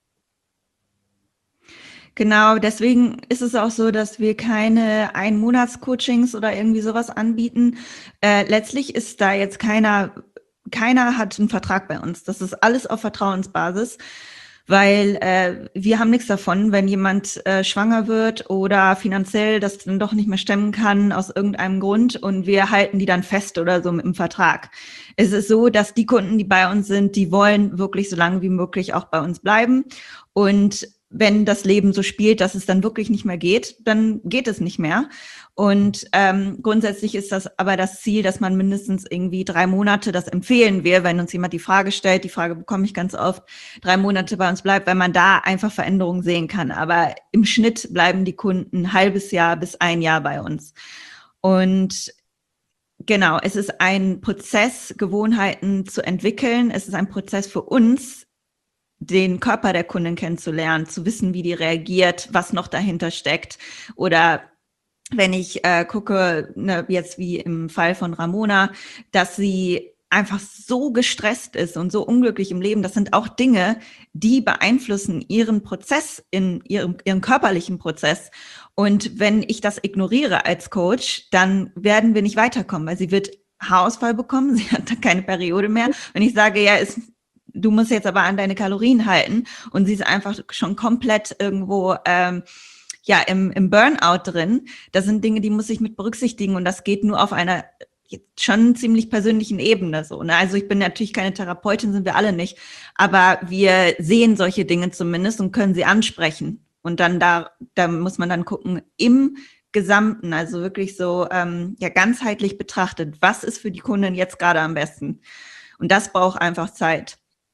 Genau, deswegen ist es auch so, dass wir keine Einmonats-Coachings oder irgendwie sowas anbieten. Letztlich ist da jetzt keiner hat einen Vertrag bei uns. Das ist alles auf Vertrauensbasis, weil wir haben nichts davon, wenn jemand schwanger wird oder finanziell das dann doch nicht mehr stemmen kann aus irgendeinem Grund und wir halten die dann fest oder so mit dem Vertrag. Es ist so, dass die Kunden, die bei uns sind, die wollen wirklich so lange wie möglich auch bei uns bleiben und wenn das Leben so spielt, dass es dann wirklich nicht mehr geht, dann geht es nicht mehr. Und grundsätzlich ist das aber das Ziel, dass man mindestens irgendwie 3 Monate, das empfehlen wir, wenn uns jemand die Frage stellt, die Frage bekomme ich ganz oft, 3 Monate bei uns bleibt, weil man da einfach Veränderungen sehen kann. Aber im Schnitt bleiben die Kunden ein halbes Jahr bis 1 Jahr bei uns. Und genau, es ist ein Prozess, Gewohnheiten zu entwickeln. Es ist ein Prozess für uns, den Körper der Kundin kennenzulernen, zu wissen, wie die reagiert, was noch dahinter steckt. Oder wenn ich gucke, ne, jetzt wie im Fall von Ramona, dass sie einfach so gestresst ist und so unglücklich im Leben, das sind auch Dinge, die beeinflussen ihren Prozess, in ihren körperlichen Prozess. Und wenn ich das ignoriere als Coach, dann werden wir nicht weiterkommen, weil sie wird Haarausfall bekommen, sie hat da keine Periode mehr. Wenn ich sage, ja, du musst jetzt aber an deine Kalorien halten und sie ist einfach schon komplett irgendwo ja im Burnout drin. Das sind Dinge, die muss ich mit berücksichtigen und das geht nur auf einer schon ziemlich persönlichen Ebene so. Ne? Also ich bin natürlich keine Therapeutin, sind wir alle nicht, aber wir sehen solche Dinge zumindest und können sie ansprechen. Und dann da muss man dann gucken, im Gesamten, also wirklich so ja ganzheitlich betrachtet, was ist für die Kundin jetzt gerade am besten? Und das braucht einfach Zeit.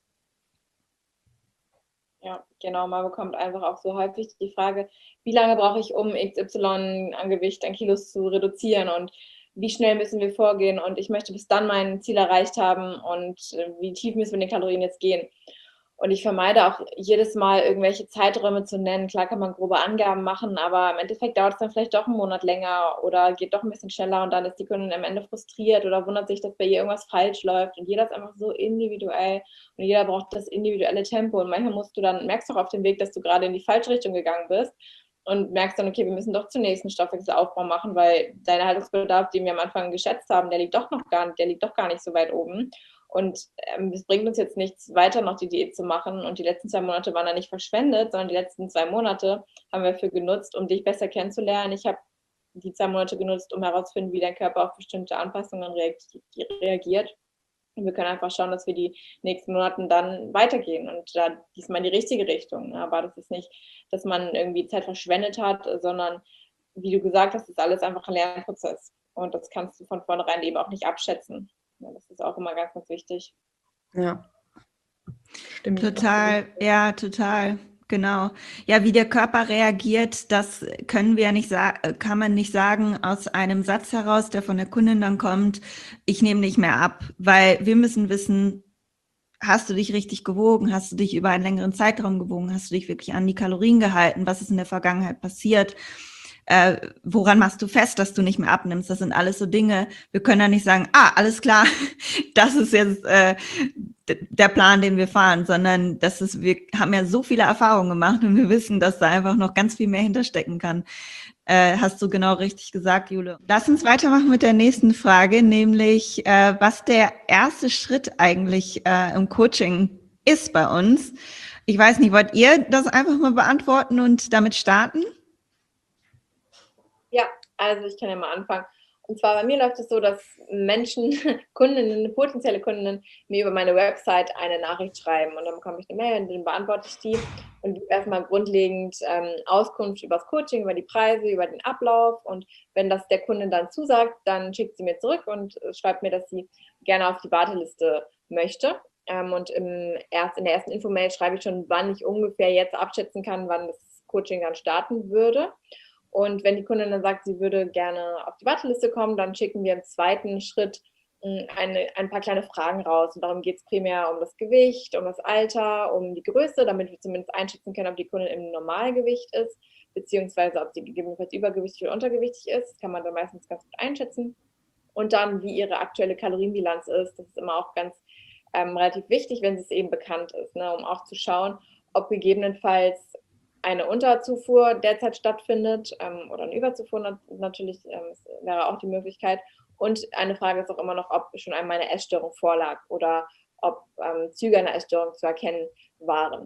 Ja, genau. Man bekommt einfach auch so häufig die Frage, wie lange brauche ich, um XY an Gewicht, an Kilos zu reduzieren und wie schnell müssen wir vorgehen und ich möchte bis dann mein Ziel erreicht haben und wie tief müssen wir in den Kalorien jetzt gehen. Und ich vermeide auch jedes Mal irgendwelche Zeiträume zu nennen. Klar kann man grobe Angaben machen, aber im Endeffekt dauert es dann vielleicht doch einen Monat länger oder geht doch ein bisschen schneller und dann ist die Kundin am Ende frustriert oder wundert sich, dass bei ihr irgendwas falsch läuft. Und jeder ist einfach so individuell und jeder braucht das individuelle Tempo. Und manchmal merkst du auch auf dem Weg, dass du gerade in die falsche Richtung gegangen bist und merkst dann, okay, wir müssen doch zunächst einen Stoffwechselaufbau machen, weil dein Haltungsbedarf, den wir am Anfang geschätzt haben, der liegt doch gar nicht so weit oben. Und es bringt uns jetzt nichts weiter, noch die Diät zu machen. Und die letzten 2 Monate waren da nicht verschwendet, sondern die letzten 2 Monate haben wir dafür genutzt, um dich besser kennenzulernen. Ich habe die 2 Monate genutzt, um herauszufinden, wie dein Körper auf bestimmte Anpassungen reagiert. Und wir können einfach schauen, dass wir die nächsten Monaten dann weitergehen und da diesmal in die richtige Richtung. Aber das ist nicht, dass man irgendwie Zeit verschwendet hat, sondern wie du gesagt hast, ist alles einfach ein Lernprozess. Und das kannst du von vornherein eben auch nicht abschätzen. Ja, das ist auch immer ganz, ganz wichtig. Ja. Stimmt. Total, ja, total. Genau. Ja, wie der Körper reagiert, das können wir ja nicht sagen, kann man nicht sagen aus einem Satz heraus, der von der Kundin dann kommt, ich nehme nicht mehr ab, weil wir müssen wissen, hast du dich richtig gewogen? Hast du dich über einen längeren Zeitraum gewogen? Hast du dich wirklich an die Kalorien gehalten? Was ist in der Vergangenheit passiert? Woran machst du fest, dass du nicht mehr abnimmst? Das sind alles so Dinge. Wir können ja nicht sagen, alles klar, das ist jetzt der Plan, den wir fahren, sondern wir haben ja so viele Erfahrungen gemacht und wir wissen, dass da einfach noch ganz viel mehr hinterstecken kann. Hast du genau richtig gesagt, Jule. Lass uns weitermachen mit der nächsten Frage, nämlich was der erste Schritt eigentlich im Coaching ist bei uns. Ich weiß nicht, wollt ihr das einfach mal beantworten und damit starten? Ja, also ich kann ja mal anfangen. Und zwar bei mir läuft es so, dass Menschen, Kundinnen, potenzielle Kundinnen mir über meine Website eine Nachricht schreiben und dann bekomme ich eine Mail und dann beantworte ich die und gebe erstmal grundlegend Auskunft über das Coaching, über die Preise, über den Ablauf und wenn das der Kundin dann zusagt, dann schickt sie mir zurück und schreibt mir, dass sie gerne auf die Warteliste möchte. Und in der ersten Infomail schreibe ich schon, wann ich ungefähr jetzt abschätzen kann, wann das Coaching dann starten würde. Und wenn die Kundin dann sagt, sie würde gerne auf die Warteliste kommen, dann schicken wir im zweiten Schritt ein paar kleine Fragen raus. Und darum geht es primär um das Gewicht, um das Alter, um die Größe, damit wir zumindest einschätzen können, ob die Kundin im Normalgewicht ist, beziehungsweise ob sie gegebenenfalls übergewichtig oder untergewichtig ist. Das kann man dann meistens ganz gut einschätzen. Und dann, wie ihre aktuelle Kalorienbilanz ist. Das ist immer auch ganz relativ wichtig, wenn es eben bekannt ist, ne, um auch zu schauen, ob gegebenenfalls eine Unterzufuhr derzeit stattfindet oder eine Überzufuhr natürlich wäre auch die Möglichkeit. Und eine Frage ist auch immer noch, ob schon einmal eine Essstörung vorlag oder ob Züge einer Essstörung zu erkennen waren.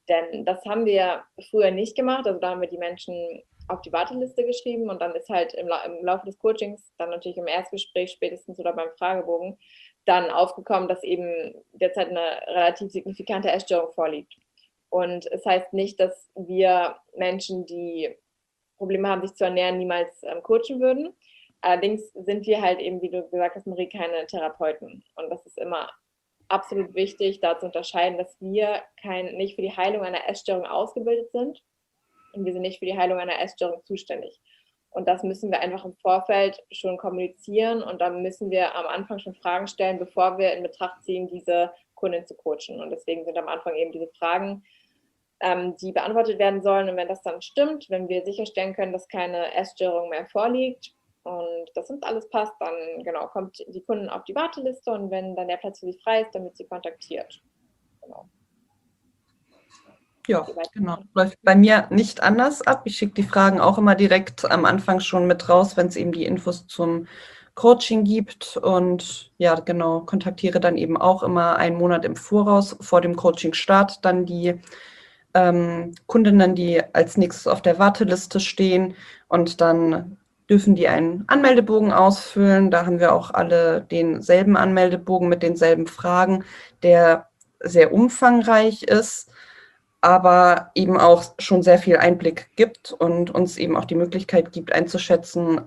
Denn das haben wir früher nicht gemacht. Also da haben wir die Menschen auf die Warteliste geschrieben und dann ist halt im Laufe des Coachings, dann natürlich im Erstgespräch spätestens oder beim Fragebogen, dann aufgekommen, dass eben derzeit eine relativ signifikante Essstörung vorliegt. Und es heißt nicht, dass wir Menschen, die Probleme haben, sich zu ernähren, niemals coachen würden. Allerdings sind wir halt eben, wie du gesagt hast, Marie, keine Therapeuten. Und das ist immer absolut wichtig, da zu unterscheiden, dass wir nicht für die Heilung einer Essstörung ausgebildet sind und wir sind nicht für die Heilung einer Essstörung zuständig. Und das müssen wir einfach im Vorfeld schon kommunizieren und dann müssen wir am Anfang schon Fragen stellen, bevor wir in Betracht ziehen, diese Kundin zu coachen. Und deswegen sind am Anfang eben diese Fragen, die beantwortet werden sollen. Und wenn das dann stimmt, wenn wir sicherstellen können, dass keine Essstörung mehr vorliegt und das uns alles passt, dann genau kommt die Kundin auf die Warteliste und wenn dann der Platz für sie frei ist, dann wird sie kontaktiert. Genau. Ja, genau. Läuft bei mir nicht anders ab. Ich schicke die Fragen auch immer direkt am Anfang schon mit raus, wenn es eben die Infos zum Coaching gibt. Und ja, genau, kontaktiere dann eben auch immer einen Monat im Voraus vor dem Coaching-Start dann die Kundinnen, die als nächstes auf der Warteliste stehen. Und dann dürfen die einen Anmeldebogen ausfüllen. Da haben wir auch alle denselben Anmeldebogen mit denselben Fragen, der sehr umfangreich ist, aber eben auch schon sehr viel Einblick gibt und uns eben auch die Möglichkeit gibt, einzuschätzen,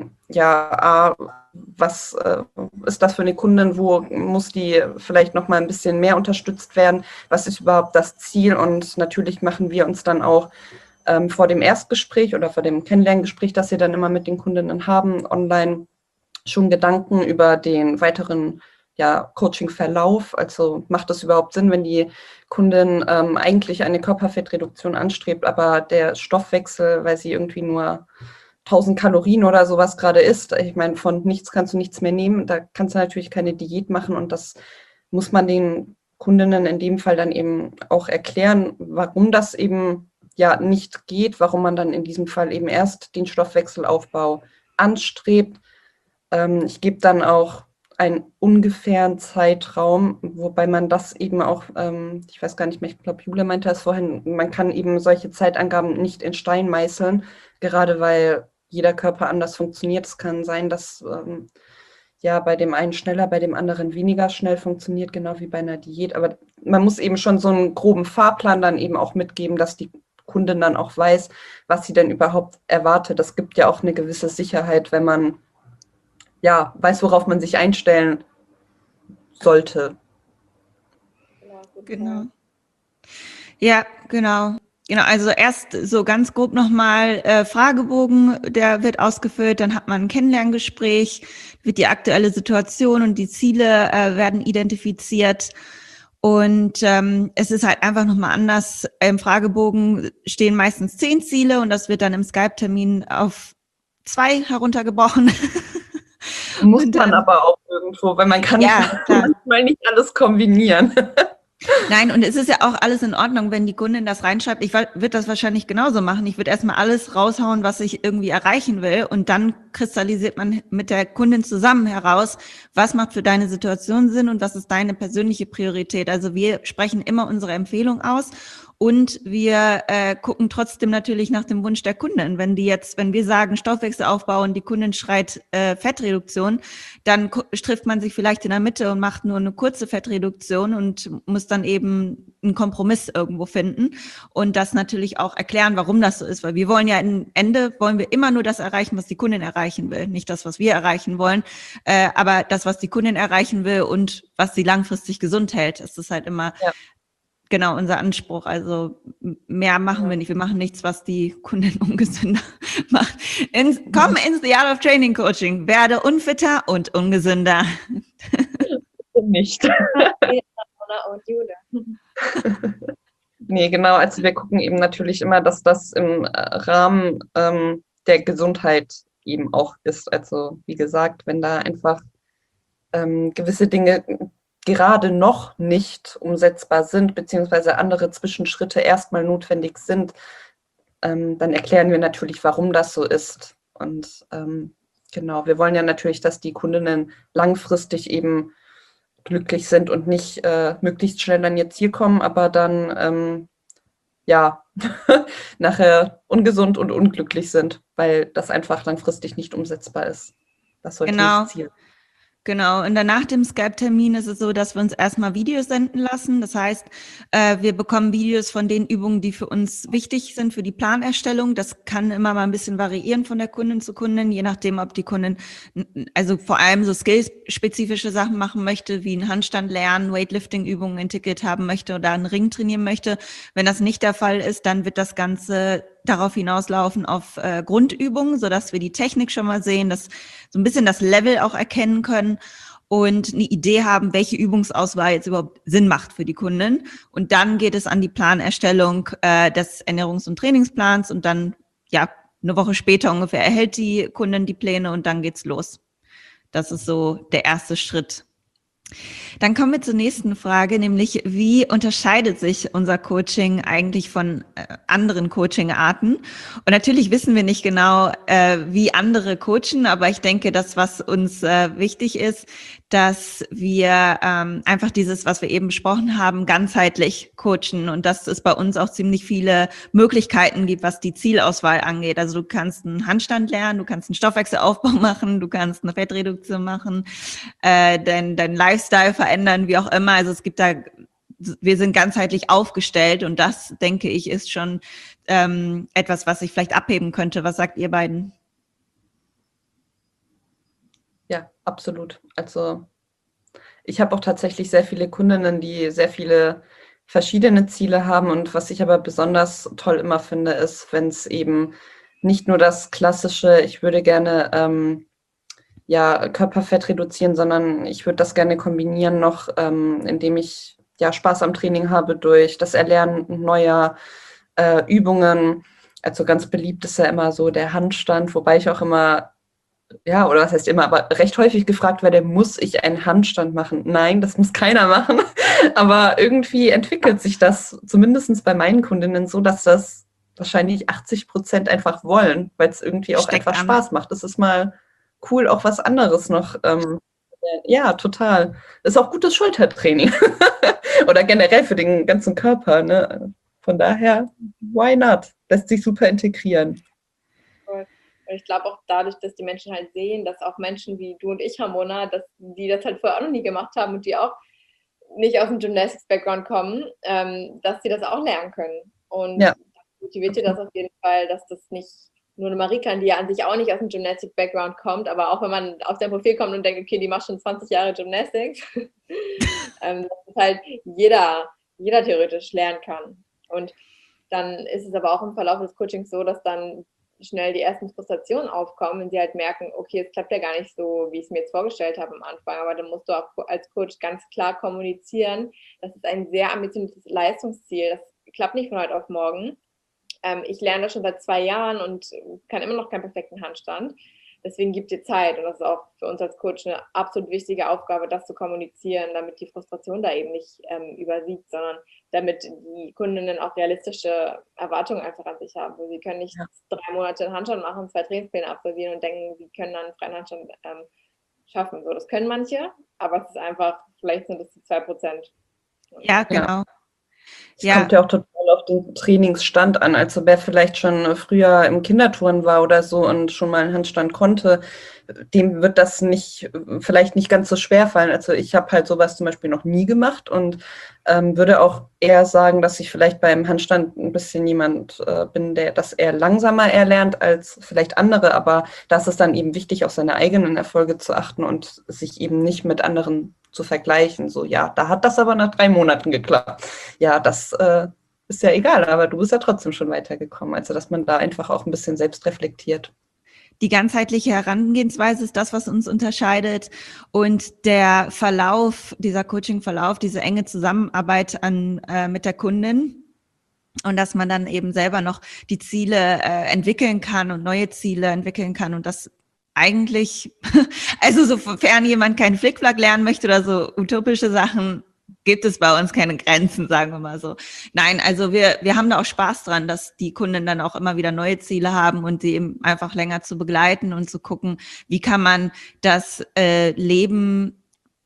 was ist das für eine Kundin, wo muss die vielleicht noch mal ein bisschen mehr unterstützt werden, was ist überhaupt das Ziel, und natürlich machen wir uns dann auch vor dem Erstgespräch oder vor dem Kennenlerngespräch, das wir dann immer mit den Kundinnen haben, online schon Gedanken über den weiteren Coaching-Verlauf. Also macht es überhaupt Sinn, wenn die Kundin eigentlich eine Körperfettreduktion anstrebt, aber der Stoffwechsel, weil sie irgendwie nur 1000 Kalorien oder sowas gerade isst. Ich meine, von nichts kannst du nichts mehr nehmen. Da kannst du natürlich keine Diät machen und das muss man den Kundinnen in dem Fall dann eben auch erklären, warum das eben nicht geht, warum man dann in diesem Fall eben erst den Stoffwechselaufbau anstrebt. Ich gebe dann auch einen ungefähren Zeitraum, wobei man das eben auch, ich weiß gar nicht mehr, ich glaube, Jule meinte das vorhin, man kann eben solche Zeitangaben nicht in Stein meißeln, gerade weil jeder Körper anders funktioniert. Es kann sein, dass bei dem einen schneller, bei dem anderen weniger schnell funktioniert, genau wie bei einer Diät. Aber man muss eben schon so einen groben Fahrplan dann eben auch mitgeben, dass die Kundin dann auch weiß, was sie denn überhaupt erwartet. Das gibt ja auch eine gewisse Sicherheit, wenn man weiß, worauf man sich einstellen sollte. Genau. Ja, genau. Genau, also erst so ganz grob nochmal Fragebogen, der wird ausgefüllt, dann hat man ein Kennenlerngespräch, wird die aktuelle Situation und die Ziele werden identifiziert. Und es ist halt einfach nochmal anders. Im Fragebogen stehen meistens 10 Ziele und das wird dann im Skype-Termin auf 2 heruntergebrochen. Muss dann, man aber auch irgendwo, weil man kann manchmal nicht alles kombinieren. Nein, und es ist ja auch alles in Ordnung, wenn die Kundin das reinschreibt. Ich würde das wahrscheinlich genauso machen. Ich würde erstmal alles raushauen, was ich irgendwie erreichen will. Und dann kristallisiert man mit der Kundin zusammen heraus, was macht für deine Situation Sinn und was ist deine persönliche Priorität. Also wir sprechen immer unsere Empfehlung aus. Und wir gucken trotzdem natürlich nach dem Wunsch der Kundin. Wenn wir sagen Stoffwechselaufbau und die Kundin schreit Fettreduktion, dann trifft man sich vielleicht in der Mitte und macht nur eine kurze Fettreduktion und muss dann eben einen Kompromiss irgendwo finden und das natürlich auch erklären, warum das so ist. Weil wir wollen ja am Ende immer nur das erreichen, was die Kundin erreichen will. Nicht das, was wir erreichen wollen, aber das, was die Kundin erreichen will und was sie langfristig gesund hält. Das ist halt immer genau unser Anspruch. Also mehr machen wir nicht. Wir machen nichts, was die Kundin ungesünder macht. Komm ins The Art of Training Coaching. Werde unfitter und ungesünder. Nicht. Nee, genau. Also wir gucken eben natürlich immer, dass das im Rahmen der Gesundheit eben auch ist. Also wie gesagt, wenn da einfach gewisse Dinge gerade noch nicht umsetzbar sind, beziehungsweise andere Zwischenschritte erstmal notwendig sind, dann erklären wir natürlich, warum das so ist. Und genau, wir wollen ja natürlich, dass die Kundinnen langfristig eben glücklich sind und nicht möglichst schnell an ihr Ziel kommen, aber dann ja, nachher ungesund und unglücklich sind, weil das einfach langfristig nicht umsetzbar ist. Das sollte Genau. nicht Ziel. Genau, und dann nach dem Skype-Termin ist es so, dass wir uns erstmal Videos senden lassen. Das heißt, wir bekommen Videos von den Übungen, die für uns wichtig sind für die Planerstellung. Das kann immer mal ein bisschen variieren von der Kundin zu Kundin, je nachdem, ob die Kundin also vor allem so skillspezifische Sachen machen möchte, wie einen Handstand lernen, Weightlifting-Übungen integriert haben möchte oder einen Ring trainieren möchte. Wenn das nicht der Fall ist, dann wird das Ganze darauf hinauslaufen auf Grundübungen, sodass wir die Technik schon mal sehen, dass so ein bisschen das Level auch erkennen können und eine Idee haben, welche Übungsauswahl jetzt überhaupt Sinn macht für die Kundin. Und dann geht es an die Planerstellung des Ernährungs- und Trainingsplans und dann, ja, eine Woche später ungefähr erhält die Kundin die Pläne und dann geht's los. Das ist so der erste Schritt. Dann kommen wir zur nächsten Frage, nämlich wie unterscheidet sich unser Coaching eigentlich von anderen Coaching-Arten? Und natürlich wissen wir nicht genau, wie andere coachen, aber ich denke, das, was uns wichtig ist, dass wir einfach dieses, was wir eben besprochen haben, ganzheitlich coachen und dass es bei uns auch ziemlich viele Möglichkeiten gibt, was die Zielauswahl angeht. Also du kannst einen Handstand lernen, du kannst einen Stoffwechselaufbau machen, du kannst eine Fettreduktion machen, dein Lifestyle verändern, wie auch immer. Also es gibt da, wir sind ganzheitlich aufgestellt und das, denke ich, ist schon etwas, was ich vielleicht abheben könnte. Was sagt ihr beiden? Ja, absolut. Also ich habe auch tatsächlich sehr viele Kundinnen, die sehr viele verschiedene Ziele haben. Und was ich aber besonders toll immer finde, ist, wenn es eben nicht nur das klassische, ich würde gerne ja, Körperfett reduzieren, sondern ich würde das gerne kombinieren noch, indem ich ja Spaß am Training habe durch das Erlernen neuer Übungen. Also ganz beliebt ist ja immer so der Handstand, wobei ich auch immer, ja, oder was heißt immer, aber recht häufig gefragt werde, muss ich einen Handstand machen? Nein, das muss keiner machen. Aber irgendwie entwickelt sich das, zumindest bei meinen Kundinnen, so, dass das wahrscheinlich 80% einfach wollen, weil es irgendwie auch Steckt einfach an. Spaß macht. Es ist mal cool, auch was anderes noch. Ja, total. Ist auch gutes Schultertraining. Oder generell für den ganzen Körper. Ne? Von daher, why not? Lässt sich super integrieren. Ich glaube auch dadurch, dass die Menschen halt sehen, dass auch Menschen wie du und ich, Ramona, dass die das halt vorher auch noch nie gemacht haben und die auch nicht aus dem Gymnastics-Background kommen, dass sie das auch lernen können. Und Ja. motiviert dir das auf jeden Fall, dass das nicht nur eine Marie kann, die ja an sich auch nicht aus dem Gymnastics-Background kommt, aber auch wenn man auf sein Profil kommt und denkt, okay, die macht schon 20 Jahre Gymnastics, dass das halt jeder theoretisch lernen kann. Und dann ist es aber auch im Verlauf des Coachings so, dass dann schnell die ersten Frustrationen aufkommen, wenn sie halt merken, okay, es klappt ja gar nicht so, wie ich es mir jetzt vorgestellt habe am Anfang, aber dann musst du auch als Coach ganz klar kommunizieren, das ist ein sehr ambitioniertes Leistungsziel, das klappt nicht von heute auf morgen. Ich lerne das schon seit 2 Jahren und kann immer noch keinen perfekten Handstand. Deswegen gib dir Zeit und das ist auch für uns als Coach eine absolut wichtige Aufgabe, das zu kommunizieren, damit die Frustration da eben nicht übersiegt, sondern damit die Kundinnen auch realistische Erwartungen einfach an sich haben. Sie können nicht 3 Monate einen Handstand machen, 2 Trainingspläne absolvieren und denken, sie können dann einen freien Handstand schaffen. So, das können manche, aber es ist einfach, vielleicht sind es die 2%. Ja, genau. Es kommt ja auch total auf den Trainingsstand an. Also wer vielleicht schon früher im Kinderturnen war oder so und schon mal einen Handstand konnte, dem wird das vielleicht nicht ganz so schwer fallen. Also ich habe halt sowas zum Beispiel noch nie gemacht und würde auch eher sagen, dass ich vielleicht beim Handstand ein bisschen jemand bin, der das eher langsamer erlernt als vielleicht andere. Aber das ist dann eben wichtig, auf seine eigenen Erfolge zu achten und sich eben nicht mit anderen zu vergleichen. So, ja, da hat das aber nach 3 Monaten geklappt. Ja, das ist ja egal, aber du bist ja trotzdem schon weitergekommen. Also, dass man da einfach auch ein bisschen selbst reflektiert. Die ganzheitliche Herangehensweise ist das, was uns unterscheidet und der Verlauf, dieser Coaching-Verlauf, diese enge Zusammenarbeit mit der Kundin und dass man dann eben selber noch die Ziele entwickeln kann und neue Ziele entwickeln kann und das eigentlich, also sofern jemand keinen Flickflack lernen möchte oder so utopische Sachen, gibt es bei uns keine Grenzen, sagen wir mal so. Nein, also wir haben da auch Spaß dran, dass die Kunden dann auch immer wieder neue Ziele haben und sie eben einfach länger zu begleiten und zu gucken, wie kann man das Leben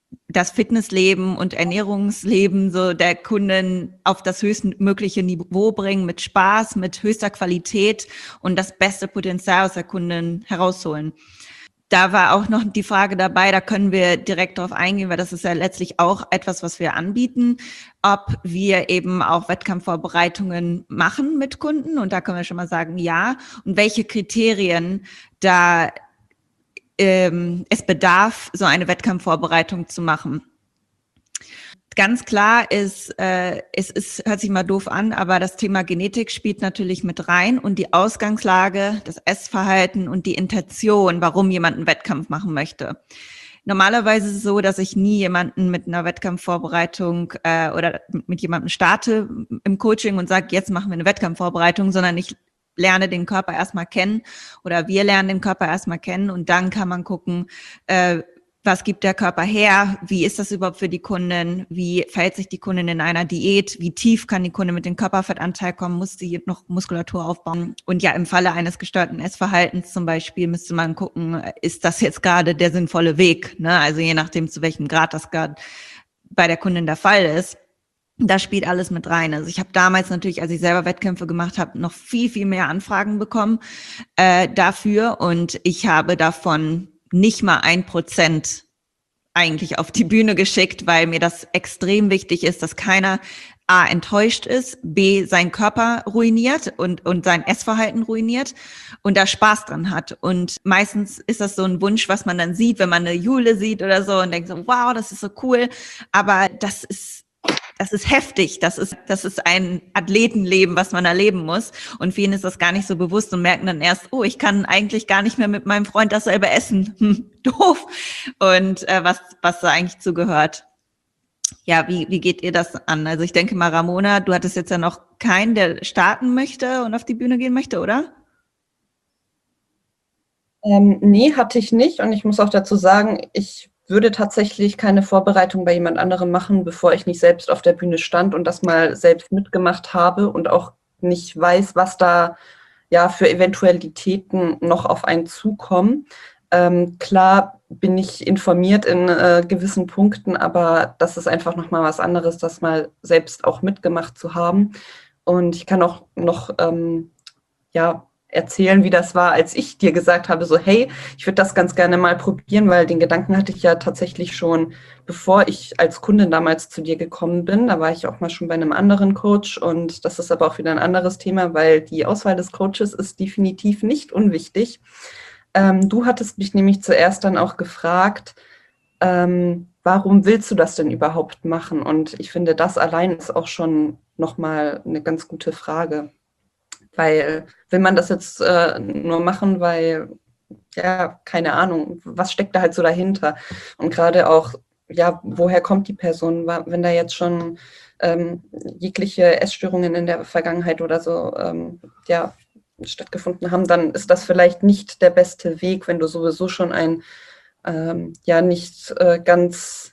das Fitnessleben und Ernährungsleben so der Kunden auf das höchstmögliche Niveau bringen, mit Spaß, mit höchster Qualität und das beste Potenzial aus der Kunden herausholen. Da war auch noch die Frage dabei, da können wir direkt drauf eingehen, weil das ist ja letztlich auch etwas, was wir anbieten, ob wir eben auch Wettkampfvorbereitungen machen mit Kunden. Und da können wir schon mal sagen, ja. Und welche Kriterien da es bedarf, so eine Wettkampfvorbereitung zu machen. Ganz klar ist, hört sich mal doof an, aber das Thema Genetik spielt natürlich mit rein und die Ausgangslage, das Essverhalten und die Intention, warum jemand einen Wettkampf machen möchte. Normalerweise ist es so, dass ich nie jemanden mit einer Wettkampfvorbereitung oder mit jemandem starte im Coaching und sage, jetzt machen wir eine Wettkampfvorbereitung, sondern ich lerne den Körper erstmal kennen oder wir lernen den Körper erstmal kennen und dann kann man gucken, was gibt der Körper her, wie ist das überhaupt für die Kundin, wie verhält sich die Kundin in einer Diät, wie tief kann die Kundin mit dem Körperfettanteil kommen, muss sie noch Muskulatur aufbauen. Und ja, im Falle eines gestörten Essverhaltens zum Beispiel müsste man gucken, ist das jetzt gerade der sinnvolle Weg, ne? Also je nachdem, zu welchem Grad das gerade bei der Kundin der Fall ist. Da spielt alles mit rein. Also ich habe damals natürlich, als ich selber Wettkämpfe gemacht habe, noch viel, viel mehr Anfragen bekommen dafür. Und ich habe davon nicht mal 1% eigentlich auf die Bühne geschickt, weil mir das extrem wichtig ist, dass keiner A, enttäuscht ist, B, seinen Körper ruiniert und sein Essverhalten ruiniert und da Spaß dran hat. Und meistens ist das so ein Wunsch, was man dann sieht, wenn man eine Jule sieht oder so und denkt so, wow, das ist so cool. Aber das ist heftig. Das ist ein Athletenleben, was man erleben muss. Und vielen ist das gar nicht so bewusst und merken dann erst, oh, ich kann eigentlich gar nicht mehr mit meinem Freund dasselbe essen. Doof. Und was da eigentlich zugehört. Ja, wie geht ihr das an? Also ich denke mal, Ramona, du hattest jetzt ja noch keinen, der starten möchte und auf die Bühne gehen möchte, oder? Nee, hatte ich nicht. Und ich muss auch dazu sagen, ich würde tatsächlich keine Vorbereitung bei jemand anderem machen, bevor ich nicht selbst auf der Bühne stand und das mal selbst mitgemacht habe und auch nicht weiß, was da ja für Eventualitäten noch auf einen zukommen. Klar bin ich informiert in gewissen Punkten, aber das ist einfach nochmal was anderes, das mal selbst auch mitgemacht zu haben. Und ich kann auch noch ja, erzählen, wie das war, als ich dir gesagt habe, so hey, ich würde das ganz gerne mal probieren, weil den Gedanken hatte ich ja tatsächlich schon, bevor ich als Kundin damals zu dir gekommen bin. Da war ich auch mal schon bei einem anderen Coach und das ist aber auch wieder ein anderes Thema, weil die Auswahl des Coaches ist definitiv nicht unwichtig. Du hattest mich nämlich zuerst dann auch gefragt, warum willst du das denn überhaupt machen? Und ich finde, das allein ist auch schon nochmal eine ganz gute Frage. Weil will man das jetzt nur machen, weil, ja, keine Ahnung, was steckt da halt so dahinter? Und gerade auch, ja, woher kommt die Person? Wenn da jetzt schon jegliche Essstörungen in der Vergangenheit oder so ja, stattgefunden haben, dann ist das vielleicht nicht der beste Weg, wenn du sowieso schon ein ja nicht ganz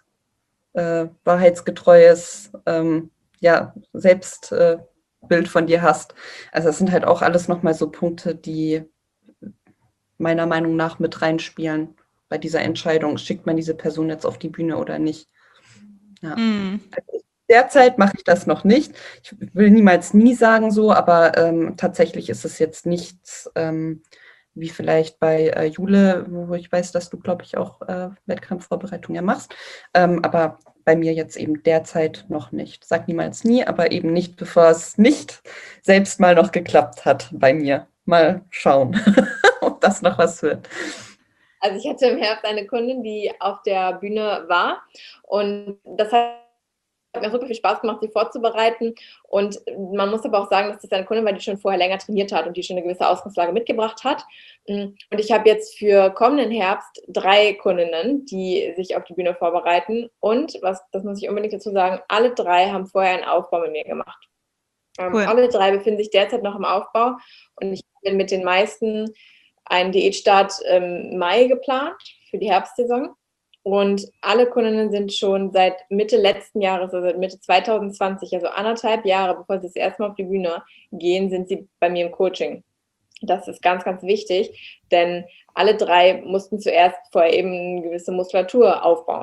wahrheitsgetreues ja, Selbstbild von dir hast. Also das sind halt auch alles nochmal so Punkte, die meiner Meinung nach mit reinspielen bei dieser Entscheidung, schickt man diese Person jetzt auf die Bühne oder nicht. Ja. Also derzeit mache ich das noch nicht. Ich will niemals nie sagen so, aber tatsächlich ist es jetzt nichts wie vielleicht bei Jule, wo ich weiß, dass du, glaube ich, auch Wettkampfvorbereitung ja machst. Aber bei mir jetzt eben derzeit noch nicht. Sag niemals nie, aber eben nicht, bevor es nicht selbst mal noch geklappt hat bei mir. Mal schauen, ob das noch was wird. Also ich hatte im Herbst eine Kundin, die auf der Bühne war und das hat mir super viel Spaß gemacht, sie vorzubereiten. Und man muss aber auch sagen, dass das eine Kundin war, die schon vorher länger trainiert hat und die schon eine gewisse Ausgangslage mitgebracht hat. Und ich habe jetzt für kommenden Herbst 3 Kundinnen, die sich auf die Bühne vorbereiten. Und, das muss ich unbedingt dazu sagen, alle 3 haben vorher einen Aufbau mit mir gemacht. Cool. Alle 3 befinden sich derzeit noch im Aufbau. Und ich bin mit den meisten einen Diätstart im Mai geplant für die Herbstsaison. Und alle Kundinnen sind schon seit Mitte letzten Jahres, also seit Mitte 2020, also 1,5 Jahre, bevor sie das erste Mal auf die Bühne gehen, sind sie bei mir im Coaching. Das ist ganz, ganz wichtig, denn alle 3 mussten zuerst vorher eben eine gewisse Muskulatur aufbauen.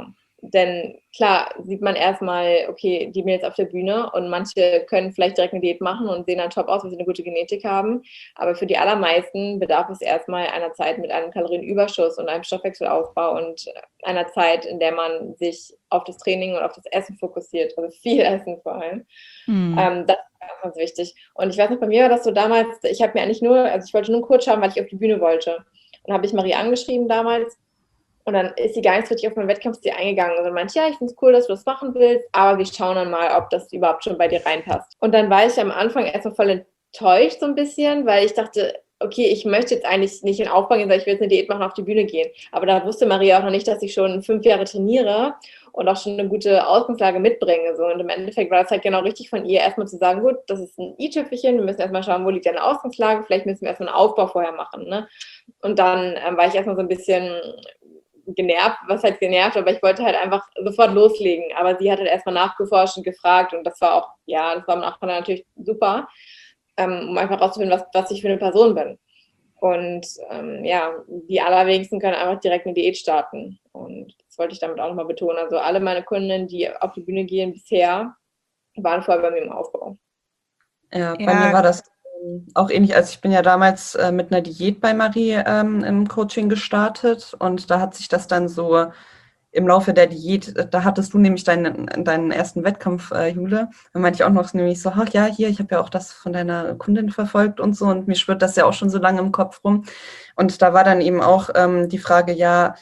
Denn klar sieht man erstmal, okay, die Mädels auf der Bühne und manche können vielleicht direkt eine Diät machen und sehen dann top aus, weil sie eine gute Genetik haben. Aber für die allermeisten bedarf es erstmal einer Zeit mit einem Kalorienüberschuss und einem Stoffwechselaufbau und einer Zeit, in der man sich auf das Training und auf das Essen fokussiert, also viel Essen vor allem. Das ist ganz wichtig. Und ich weiß noch, bei mir war das so damals, ich habe mir eigentlich ich wollte nur einen Coach haben, weil ich auf die Bühne wollte. Und dann habe ich Marie angeschrieben damals. Und dann ist sie gar nicht so richtig auf meinen Wettkampfstil eingegangen. Und dann meinte, ja, ich finde es cool, dass du das machen willst, aber wir schauen dann mal, ob das überhaupt schon bei dir reinpasst. Und dann war ich am Anfang erstmal voll enttäuscht so ein bisschen, weil ich dachte, okay, ich möchte jetzt eigentlich nicht in Aufbau gehen, sondern ich will jetzt eine Diät machen, auf die Bühne gehen. Aber da wusste Maria auch noch nicht, dass ich schon 5 Jahre trainiere und auch schon eine gute Ausgangslage mitbringe. So. Und im Endeffekt war das halt genau richtig von ihr, erstmal zu sagen, gut, das ist ein i-Tüpfelchen, wir müssen erstmal schauen, wo liegt deine Ausgangslage, vielleicht müssen wir erstmal einen Aufbau vorher machen. Ne? Und dann war ich erstmal so ein bisschen genervt, was heißt genervt, aber ich wollte halt einfach sofort loslegen. Aber sie hat halt erstmal nachgeforscht und gefragt und das war auch, ja, das war am Anfang natürlich super, um einfach rauszufinden, was ich für eine Person bin. Und ja, die allerwenigsten können einfach direkt eine Diät starten. Und das wollte ich damit auch nochmal betonen. Also alle meine Kundinnen, die auf die Bühne gehen bisher, waren vorher bei mir im Aufbau. Ja, bei mir war das auch ähnlich. Also ich bin ja damals mit einer Diät bei Marie im Coaching gestartet und da hat sich das dann so im Laufe der Diät, da hattest du nämlich deinen ersten Wettkampf, Jule. Da meinte ich auch noch nämlich so, ach ja, hier, ich habe ja auch das von deiner Kundin verfolgt und so und mir schwirrt das ja auch schon so lange im Kopf rum. Und da war dann eben auch die Frage, ja,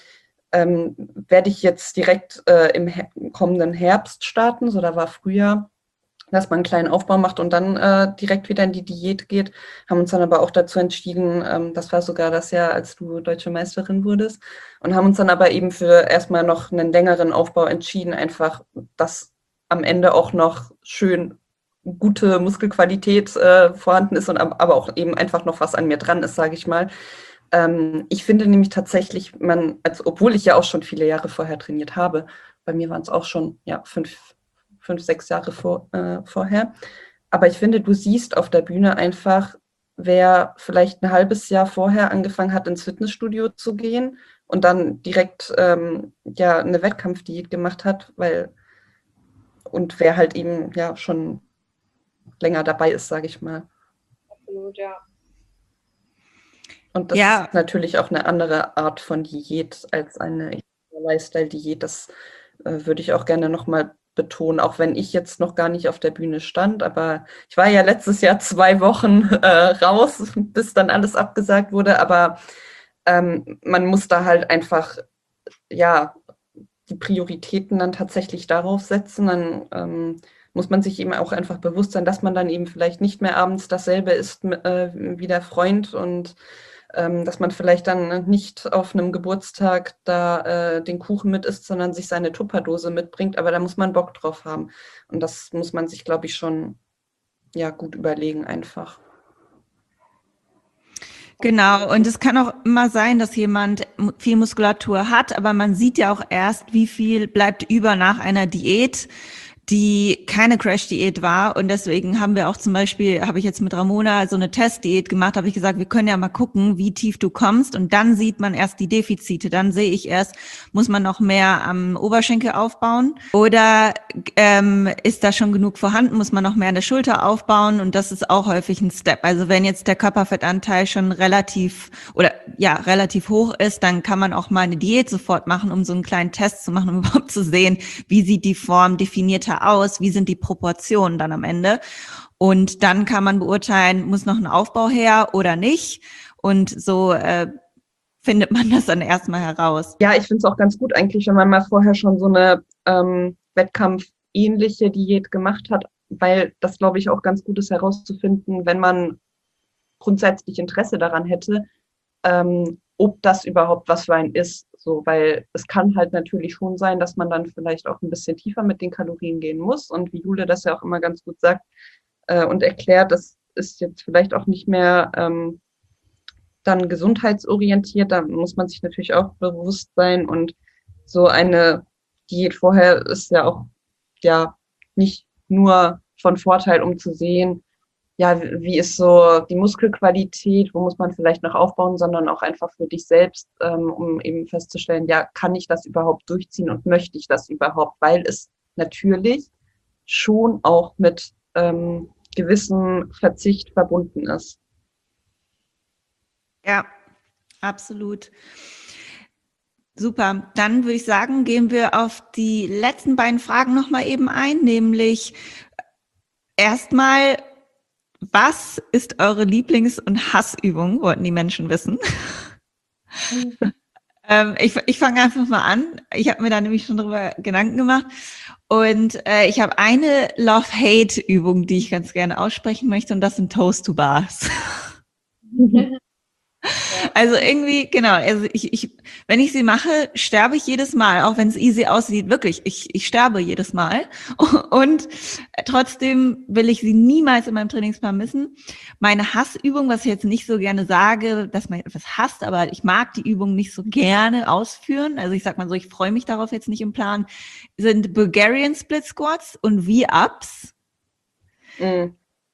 werde ich jetzt direkt im kommenden Herbst starten, so da war Frühjahr, dass man einen kleinen Aufbau macht und dann direkt wieder in die Diät geht. Haben uns dann aber auch dazu entschieden, das war sogar das Jahr, als du Deutsche Meisterin wurdest, und haben uns dann aber eben für erstmal noch einen längeren Aufbau entschieden, einfach, dass am Ende auch noch schön gute Muskelqualität vorhanden ist und aber auch eben einfach noch was an mir dran ist, sage ich mal. Ich finde nämlich tatsächlich, obwohl ich ja auch schon viele Jahre vorher trainiert habe, bei mir waren es auch schon 5, 6 Jahre vorher. Aber ich finde, du siehst auf der Bühne einfach, wer vielleicht ein halbes Jahr vorher angefangen hat, ins Fitnessstudio zu gehen und dann direkt eine Wettkampfdiät gemacht hat, und wer halt eben schon länger dabei ist, sage ich mal. Absolut, ja. Und das ist natürlich auch eine andere Art von Diät als eine Lifestyle-Diät. Das würde ich auch gerne nochmal betonen, auch wenn ich jetzt noch gar nicht auf der Bühne stand. Aber ich war ja letztes Jahr 2 Wochen raus, bis dann alles abgesagt wurde. Aber man muss da halt einfach, die Prioritäten dann tatsächlich darauf setzen. Dann muss man sich eben auch einfach bewusst sein, dass man dann eben vielleicht nicht mehr abends dasselbe isst wie der Freund und dass man vielleicht dann nicht auf einem Geburtstag da den Kuchen mit isst, sondern sich seine Tupperdose mitbringt. Aber da muss man Bock drauf haben. Und das muss man sich, glaube ich, schon gut überlegen einfach. Genau, und es kann auch immer sein, dass jemand viel Muskulatur hat, aber man sieht ja auch erst, wie viel bleibt über nach einer Diät, die keine Crash-Diät war. Und deswegen haben wir auch zum Beispiel, habe ich jetzt mit Ramona so eine Testdiät gemacht, habe ich gesagt, wir können ja mal gucken, wie tief du kommst. Und dann sieht man erst die Defizite. Dann sehe ich erst, muss man noch mehr am Oberschenkel aufbauen? Oder ist da schon genug vorhanden? Muss man noch mehr an der Schulter aufbauen? Und das ist auch häufig ein Step. Also wenn jetzt der Körperfettanteil schon relativ hoch ist, dann kann man auch mal eine Diät sofort machen, um so einen kleinen Test zu machen, um überhaupt zu sehen, wie sieht die Form definierter aus, wie sind die Proportionen dann am Ende. Und dann kann man beurteilen, muss noch ein Aufbau her oder nicht. Und so findet man das dann erstmal heraus. Ja, ich finde es auch ganz gut eigentlich, wenn man mal vorher schon so eine wettkampfähnliche Diät gemacht hat, weil das, glaube ich, auch ganz gut ist herauszufinden, wenn man grundsätzlich Interesse daran hätte, ob das überhaupt was für einen ist. So, weil es kann halt natürlich schon sein, dass man dann vielleicht auch ein bisschen tiefer mit den Kalorien gehen muss. Und wie Jule das ja auch immer ganz gut sagt und erklärt, das ist jetzt vielleicht auch nicht mehr dann gesundheitsorientiert. Da muss man sich natürlich auch bewusst sein. Und so eine Diät vorher ist ja auch nicht nur von Vorteil, um zu sehen, ja, wie ist so die Muskelqualität, wo muss man vielleicht noch aufbauen, sondern auch einfach für dich selbst, um eben festzustellen, ja, kann ich das überhaupt durchziehen und möchte ich das überhaupt, weil es natürlich schon auch mit gewissem Verzicht verbunden ist. Ja, absolut. Super. Dann würde ich sagen, gehen wir auf die letzten beiden Fragen nochmal eben ein, nämlich erstmal, was ist eure Lieblings- und Hassübung, wollten die Menschen wissen. Ich fange einfach mal an. Ich habe mir da nämlich schon drüber Gedanken gemacht. Und ich habe eine Love-Hate-Übung, die ich ganz gerne aussprechen möchte, und das sind Toast-to-Bars. Ja. Also irgendwie, genau, also wenn ich sie mache, sterbe ich jedes Mal, auch wenn es easy aussieht, wirklich, ich sterbe jedes Mal. Und trotzdem will ich sie niemals in meinem Trainingsplan missen. Meine Hassübung, was ich jetzt nicht so gerne sage, dass man etwas hasst, aber ich mag die Übung nicht so gerne ausführen. Also ich sag mal so, ich freue mich darauf jetzt nicht im Plan, sind Bulgarian Split Squats und V-Ups. Mhm.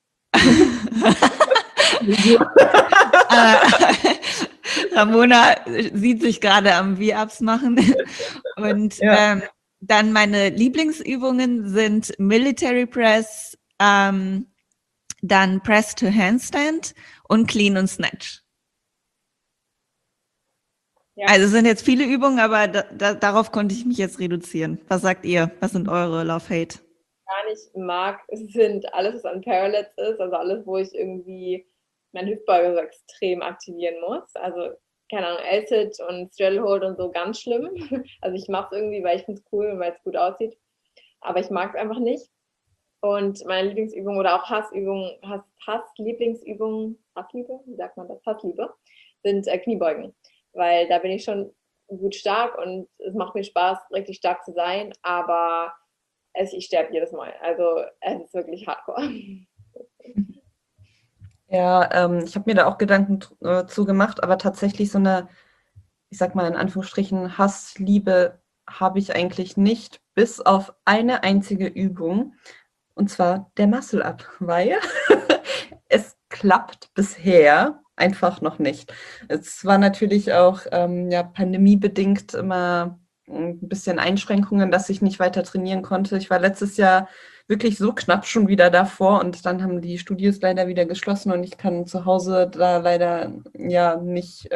Ramona sieht sich gerade am V-Ups machen. Und Ja. dann meine Lieblingsübungen sind Military Press, dann Press to Handstand und Clean und Snatch. Ja. Also es sind jetzt viele Übungen, aber darauf konnte ich mich jetzt reduzieren. Was sagt ihr? Was sind eure Love-Hate? Gar nicht mag, sind alles, was an Parallels ist, also alles, wo ich irgendwie meinen Hüftbeuger so extrem aktivieren muss. Also, keine Ahnung, L-Sit und Straddle Hold und so, ganz schlimm. Also ich mache es irgendwie, weil ich finde es cool und weil es gut aussieht. Aber ich mag es einfach nicht. Und meine Lieblingsübung oder auch Hassübung, Lieblingsübung, Hassliebe, wie sagt man das? Hassliebe, sind Kniebeugen. Weil da bin ich schon gut stark und es macht mir Spaß, richtig stark zu sein, aber ich sterbe jedes Mal. Also es ist wirklich hardcore. Ja, ich habe mir da auch Gedanken zu gemacht, aber tatsächlich so eine, ich sag mal in Anführungsstrichen, Hassliebe habe ich eigentlich nicht, bis auf eine einzige Übung, und zwar der Muscle-Up, weil es klappt bisher einfach noch nicht. Es war natürlich auch ja, pandemiebedingt immer ein bisschen Einschränkungen, dass ich nicht weiter trainieren konnte. Ich war letztes Jahr wirklich so knapp schon wieder davor und dann haben die Studios leider wieder geschlossen und ich kann zu Hause da leider ja nicht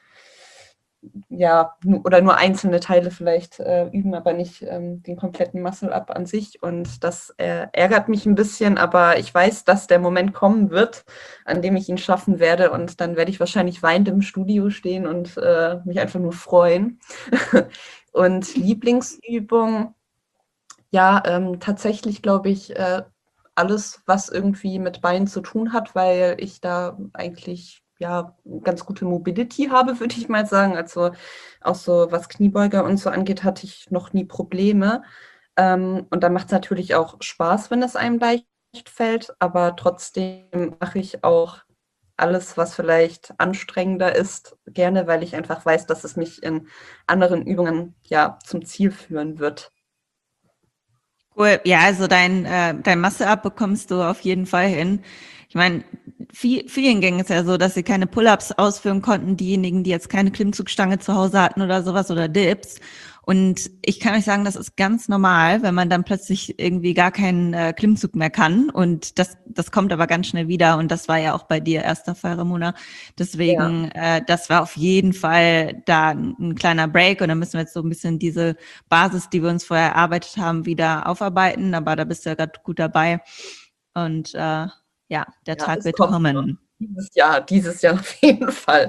ja, oder nur einzelne Teile vielleicht üben, aber nicht den kompletten Muscle-Up an sich. Und das ärgert mich ein bisschen, aber ich weiß, dass der Moment kommen wird, an dem ich ihn schaffen werde. Und dann werde ich wahrscheinlich weinend im Studio stehen und mich einfach nur freuen. Und Lieblingsübung, ja, tatsächlich glaube ich, alles, was irgendwie mit Beinen zu tun hat, weil ich da eigentlich ja ganz gute Mobility habe, würde ich mal sagen. Also auch so was Kniebeuger und so angeht, hatte ich noch nie Probleme. Und da macht es natürlich auch Spaß, wenn es einem leicht fällt, aber trotzdem mache ich auch alles, was vielleicht anstrengender ist, gerne, weil ich einfach weiß, dass es mich in anderen Übungen ja zum Ziel führen wird. Cool. Ja, also dein Muscle-Up bekommst du auf jeden Fall hin. Ich meine, vielen ging es ja so, dass sie keine Pull-ups ausführen konnten, diejenigen, die jetzt keine Klimmzugstange zu Hause hatten oder sowas oder Dips. Und ich kann euch sagen, das ist ganz normal, wenn man dann plötzlich irgendwie gar keinen Klimmzug mehr kann. Und das kommt aber ganz schnell wieder. Und das war ja auch bei dir erst der Fall, Ramona. Ja. Deswegen, das war auf jeden Fall da ein kleiner Break. Und dann müssen wir jetzt so ein bisschen diese Basis, die wir uns vorher erarbeitet haben, wieder aufarbeiten. Aber da bist du ja gerade gut dabei. Und ja, der Ja, Tag es wird kommt noch. kommen. Dieses Jahr auf jeden Fall.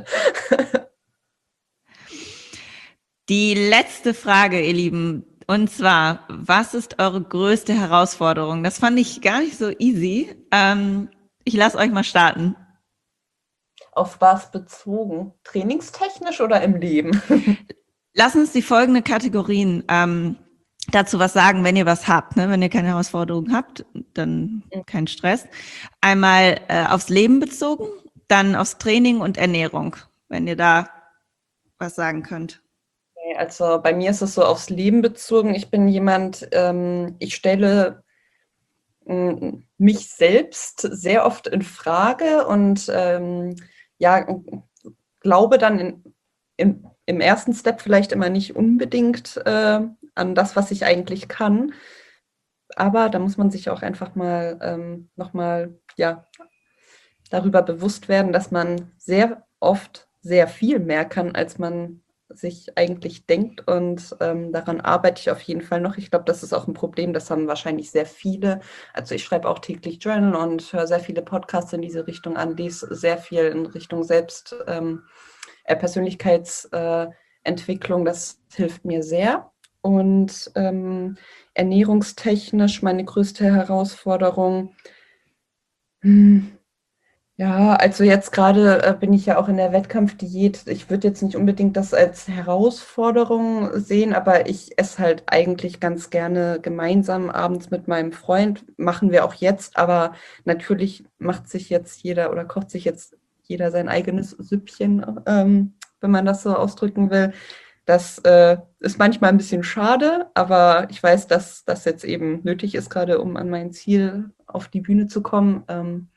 Die letzte Frage, ihr Lieben. Und zwar, was ist eure größte Herausforderung? Das fand ich gar nicht so easy. Ich lasse euch mal starten. Auf was bezogen? Trainingstechnisch oder im Leben? Lass uns die folgenden Kategorien dazu was sagen, wenn ihr was habt. Ne? Wenn ihr keine Herausforderung habt, dann kein Stress. Einmal aufs Leben bezogen, dann aufs Training und Ernährung, wenn ihr da was sagen könnt. Also bei mir ist es so aufs Leben bezogen. Ich bin jemand, ich stelle mich selbst sehr oft in Frage und glaube dann im ersten Step vielleicht immer nicht unbedingt an das, was ich eigentlich kann. Aber da muss man sich auch einfach mal nochmal darüber bewusst werden, dass man sehr oft sehr viel mehr kann, als man sich eigentlich denkt. Und daran arbeite ich auf jeden Fall noch. Ich glaube, das ist auch ein Problem, das haben wahrscheinlich sehr viele. Also ich schreibe auch täglich Journal und höre sehr viele Podcasts in diese Richtung an, lese sehr viel in Richtung Persönlichkeitsentwicklung. Das hilft mir sehr. Und ernährungstechnisch meine größte Herausforderung. Ja, also jetzt gerade bin ich ja auch in der Wettkampfdiät. Ich würde jetzt nicht unbedingt das als Herausforderung sehen, aber ich esse halt eigentlich ganz gerne gemeinsam abends mit meinem Freund. Machen wir auch jetzt, aber natürlich macht sich jetzt jeder oder kocht sich jetzt jeder sein eigenes Süppchen, wenn man das so ausdrücken will. Das ist manchmal ein bisschen schade, aber ich weiß, dass das jetzt eben nötig ist, gerade um an mein Ziel auf die Bühne zu kommen.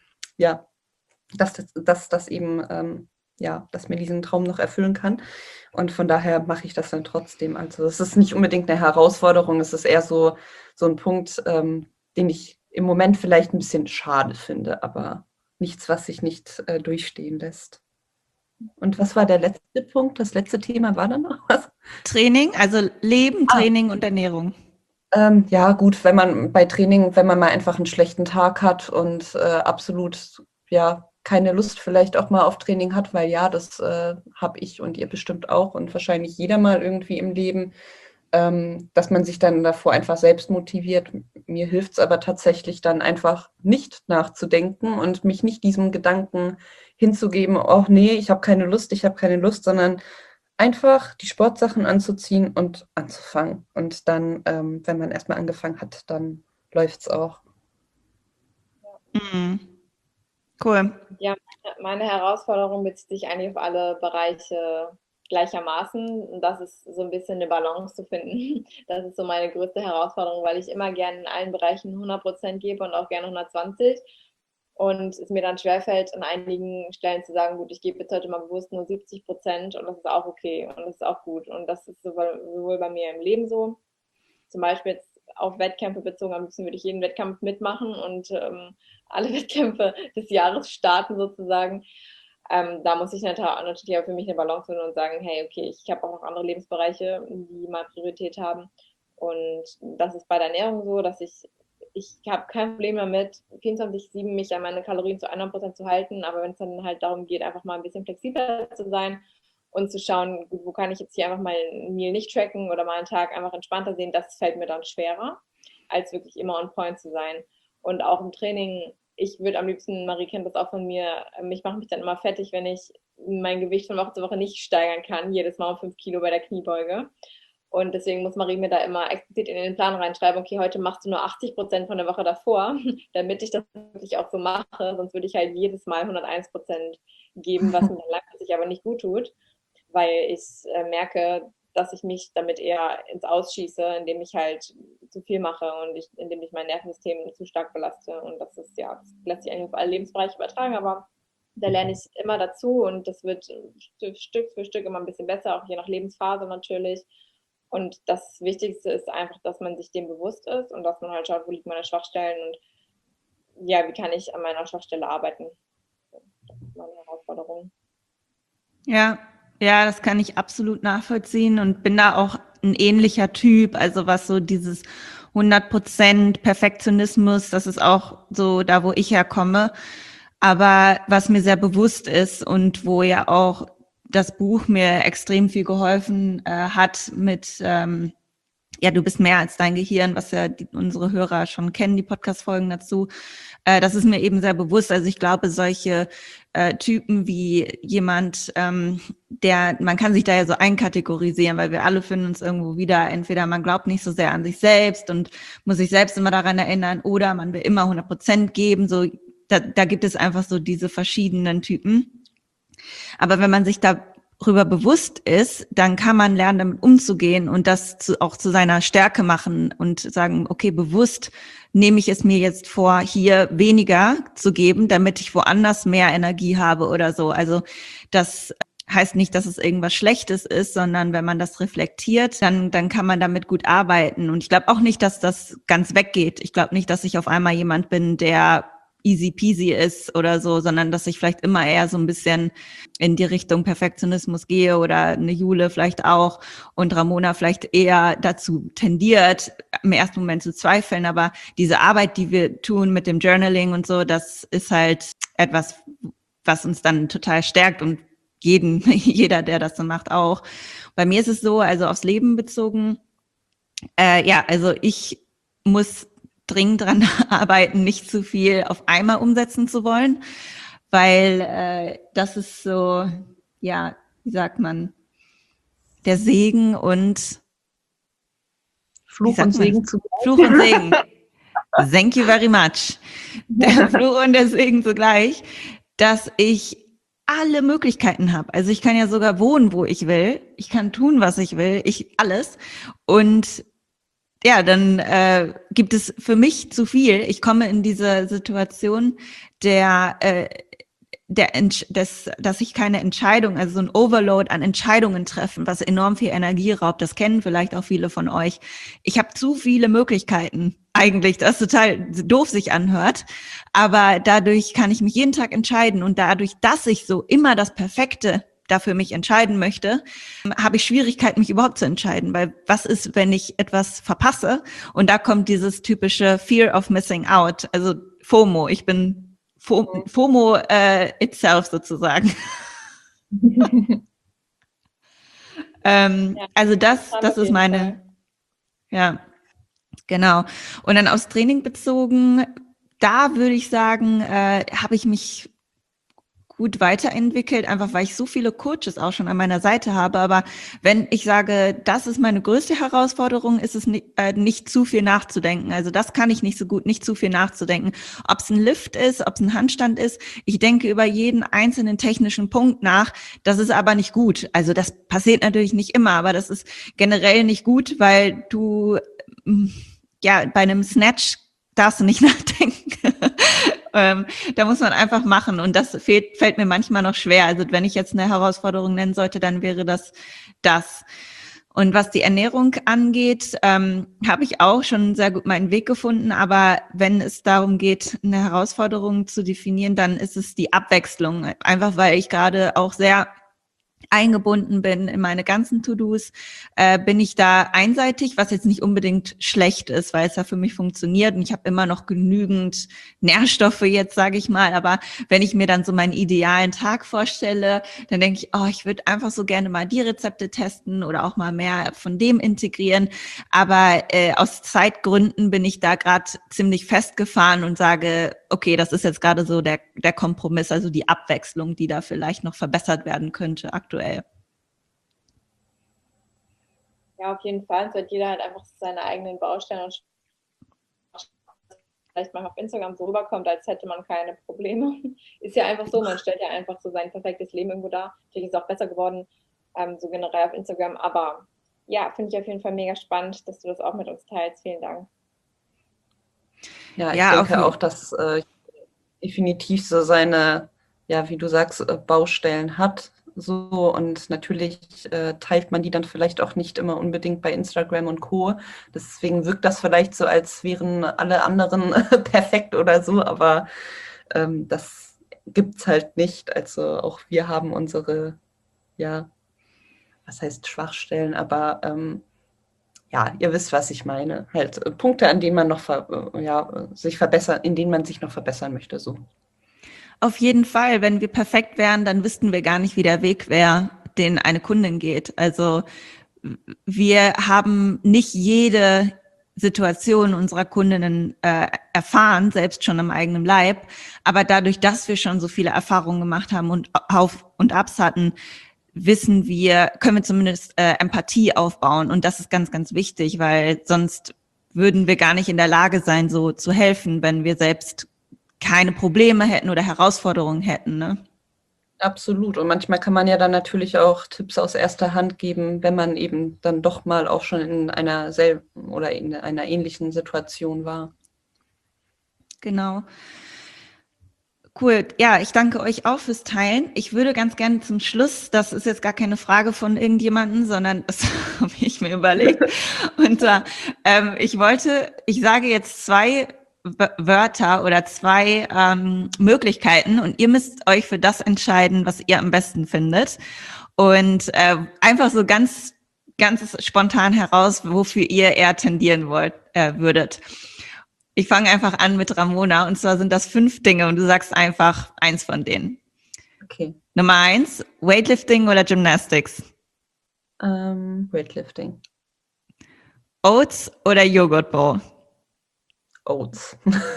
Dass eben, dass mir diesen Traum noch erfüllen kann. Und von daher mache ich das dann trotzdem. Also es ist nicht unbedingt eine Herausforderung, es ist eher so ein Punkt, den ich im Moment vielleicht ein bisschen schade finde, aber nichts, was sich nicht durchstehen lässt. Und was war der letzte Punkt? Das letzte Thema war dann noch was? Training, also Leben, Training und Ernährung. Ja, gut, wenn man mal einfach einen schlechten Tag hat und absolut, keine Lust vielleicht auch mal auf Training hat, weil das habe ich und ihr bestimmt auch und wahrscheinlich jeder mal irgendwie im Leben, dass man sich dann davor einfach selbst motiviert. Mir hilft es aber tatsächlich dann einfach nicht nachzudenken und mich nicht diesem Gedanken hinzugeben, oh nee, ich habe keine Lust, sondern einfach die Sportsachen anzuziehen und anzufangen. Und dann, wenn man erstmal angefangen hat, dann läuft es auch. Mhm. Cool. Ja, meine Herausforderung bezieht sich eigentlich auf alle Bereiche gleichermaßen. Und das ist so ein bisschen eine Balance zu finden. Das ist so meine größte Herausforderung, weil ich immer gerne in allen Bereichen 100% gebe und auch gerne 120. Und es mir dann schwerfällt, an einigen Stellen zu sagen, gut, ich gebe jetzt heute mal bewusst nur 70% und das ist auch okay und das ist auch gut. Und das ist sowohl bei mir im Leben so, zum Beispiel jetzt auf Wettkämpfe bezogen, am liebsten würde ich jeden Wettkampf mitmachen und alle Wettkämpfe des Jahres starten sozusagen. Da muss ich natürlich auch für mich eine Balance finden und sagen, hey, okay, ich habe auch noch andere Lebensbereiche, die mal Priorität haben. Und das ist bei der Ernährung so, dass ich habe kein Problem damit, 24/7 mich an meine Kalorien zu 100% zu halten, aber wenn es dann halt darum geht, einfach mal ein bisschen flexibler zu sein und zu schauen, wo kann ich jetzt hier einfach mal ein Meal nicht tracken oder mal einen Tag einfach entspannter sehen, das fällt mir dann schwerer, als wirklich immer on point zu sein. Und auch im Training, ich würde am liebsten, Marie kennt das auch von mir, ich mache mich dann immer fertig, wenn ich mein Gewicht von Woche zu Woche nicht steigern kann, jedes Mal um 5 Kilo bei der Kniebeuge. Und deswegen muss Marie mir da immer explizit in den Plan reinschreiben, okay, heute machst du nur 80% von der Woche davor, damit ich das wirklich auch so mache. Sonst würde ich halt jedes Mal 101% geben, was mir dann langfristig aber nicht gut tut, weil ich merke, dass ich mich damit eher ins Ausschieße, indem ich halt zu viel mache und indem ich mein Nervensystem zu stark belaste. Und das lässt sich eigentlich auf alle Lebensbereiche übertragen, aber da lerne ich immer dazu und das wird Stück für Stück immer ein bisschen besser, auch je nach Lebensphase natürlich. Und das Wichtigste ist einfach, dass man sich dem bewusst ist und dass man halt schaut, wo liegen meine Schwachstellen und wie kann ich an meiner Schwachstelle arbeiten. Das ist meine Herausforderung. Ja, das kann ich absolut nachvollziehen und bin da auch ein ähnlicher Typ. Also was so dieses 100% Perfektionismus, das ist auch so da, wo ich herkomme. Aber was mir sehr bewusst ist und wo ja auch das Buch mir extrem viel geholfen hat mit, du bist mehr als dein Gehirn, was ja unsere Hörer schon kennen, die Podcast-Folgen dazu. Das ist mir eben sehr bewusst. Also ich glaube, solche Typen wie jemand, man kann sich da ja so einkategorisieren, weil wir alle finden uns irgendwo wieder. Entweder man glaubt nicht so sehr an sich selbst und muss sich selbst immer daran erinnern, oder man will immer 100% geben. So, da gibt es einfach so diese verschiedenen Typen. Aber wenn man sich da darüber bewusst ist, dann kann man lernen, damit umzugehen und das auch zu seiner Stärke machen und sagen, okay, bewusst nehme ich es mir jetzt vor, hier weniger zu geben, damit ich woanders mehr Energie habe oder so. Also das heißt nicht, dass es irgendwas Schlechtes ist, sondern wenn man das reflektiert, dann kann man damit gut arbeiten. Und ich glaube auch nicht, dass das ganz weggeht. Ich glaube nicht, dass ich auf einmal jemand bin, der easy peasy ist oder so, sondern dass ich vielleicht immer eher so ein bisschen in die Richtung Perfektionismus gehe oder eine Jule vielleicht auch und Ramona vielleicht eher dazu tendiert, im ersten Moment zu zweifeln. Aber diese Arbeit, die wir tun mit dem Journaling und so, das ist halt etwas, was uns dann total stärkt und jeder, der das so macht, auch. Bei mir ist es so, also aufs Leben bezogen, also ich muss dringend dran arbeiten, nicht zu viel auf einmal umsetzen zu wollen, weil das ist so, ja, wie sagt man, der Segen und Fluch und Segen zugleich. Fluch und Segen. Thank you very much. Der Fluch und der Segen zugleich, dass ich alle Möglichkeiten habe. Also ich kann ja sogar wohnen, wo ich will. Ich kann tun, was ich will. alles. Und ja, dann gibt es für mich zu viel. Ich komme in diese Situation dass ich keine Entscheidung, also so ein Overload an Entscheidungen treffen, was enorm viel Energie raubt. Das kennen vielleicht auch viele von euch. Ich habe zu viele Möglichkeiten eigentlich, das total doof sich anhört. Aber dadurch kann ich mich jeden Tag entscheiden und dadurch, dass ich so immer das Perfekte dafür mich entscheiden möchte, habe ich Schwierigkeiten, mich überhaupt zu entscheiden, weil was ist, wenn ich etwas verpasse? Und da kommt dieses typische Fear of Missing Out, also FOMO. Ich bin FOMO itself sozusagen. Also das ist meine, ja, genau. Und dann aufs Training bezogen, da würde ich sagen, habe ich mich gut weiterentwickelt, einfach weil ich so viele Coaches auch schon an meiner Seite habe. Aber wenn ich sage, das ist meine größte Herausforderung, ist es nicht zu viel nachzudenken. Also das kann ich nicht so gut, nicht zu viel nachzudenken. Ob es ein Lift ist, ob es ein Handstand ist. Ich denke über jeden einzelnen technischen Punkt nach. Das ist aber nicht gut. Also das passiert natürlich nicht immer, aber das ist generell nicht gut, weil du, ja, bei einem Snatch darfst du nicht nachdenken. Da muss man einfach machen und das fällt mir manchmal noch schwer. Also wenn ich jetzt eine Herausforderung nennen sollte, dann wäre das. Und was die Ernährung angeht, habe ich auch schon sehr gut meinen Weg gefunden. Aber wenn es darum geht, eine Herausforderung zu definieren, dann ist es die Abwechslung. Einfach weil ich gerade auch sehr eingebunden bin in meine ganzen To-Dos, bin ich da einseitig, was jetzt nicht unbedingt schlecht ist, weil es ja für mich funktioniert und ich habe immer noch genügend Nährstoffe jetzt, sage ich mal, aber wenn ich mir dann so meinen idealen Tag vorstelle, dann denke ich, oh, ich würde einfach so gerne mal die Rezepte testen oder auch mal mehr von dem integrieren, aber aus Zeitgründen bin ich da gerade ziemlich festgefahren und sage, okay, das ist jetzt gerade so der Kompromiss, also die Abwechslung, die da vielleicht noch verbessert werden könnte aktuell. Ja, auf jeden Fall. Es hat jeder halt einfach seine eigenen Baustellen und vielleicht mal auf Instagram so rüberkommt, als hätte man keine Probleme. Ist ja einfach so, man stellt ja einfach so sein perfektes Leben irgendwo dar. Natürlich ist es auch besser geworden, so generell auf Instagram. Aber ja, finde ich auf jeden Fall mega spannend, dass du das auch mit uns teilst. Vielen Dank. Ja, ich denke auch, dass definitiv so seine, ja, wie du sagst, Baustellen hat. So, und natürlich teilt man die dann vielleicht auch nicht immer unbedingt bei Instagram und Co. Deswegen wirkt das vielleicht so, als wären alle anderen perfekt oder so, aber das gibt's halt nicht. Also auch wir haben unsere, ja, was heißt Schwachstellen, aber ja, ihr wisst, was ich meine. Halt Punkte, an denen man noch in denen man sich noch verbessern möchte, so. Auf jeden Fall, wenn wir perfekt wären, dann wüssten wir gar nicht, wie der Weg wäre, den eine Kundin geht. Also wir haben nicht jede Situation unserer Kundinnen erfahren, selbst schon im eigenen Leib. Aber dadurch, dass wir schon so viele Erfahrungen gemacht haben und Auf- und Abs hatten, können wir zumindest Empathie aufbauen. Und das ist ganz, ganz wichtig, weil sonst würden wir gar nicht in der Lage sein, so zu helfen, wenn wir selbst keine Probleme hätten oder Herausforderungen hätten, ne? Absolut. Und manchmal kann man ja dann natürlich auch Tipps aus erster Hand geben, wenn man eben dann doch mal auch schon in einer selben oder in einer ähnlichen Situation war. Genau. Cool. Ja, ich danke euch auch fürs Teilen. Ich würde ganz gerne zum Schluss, das ist jetzt gar keine Frage von irgendjemandem, sondern das habe ich mir überlegt. Und ich sage jetzt 2 Wörter oder 2 Möglichkeiten und ihr müsst euch für das entscheiden, was ihr am besten findet. Und einfach so ganz spontan heraus, wofür ihr eher tendieren würdet. Ich fange einfach an mit Ramona und zwar sind das 5 Dinge und du sagst einfach 1 von denen. Okay. Nummer 1, Weightlifting oder Gymnastics? Weightlifting. Oats oder Joghurt Bowl? Oats.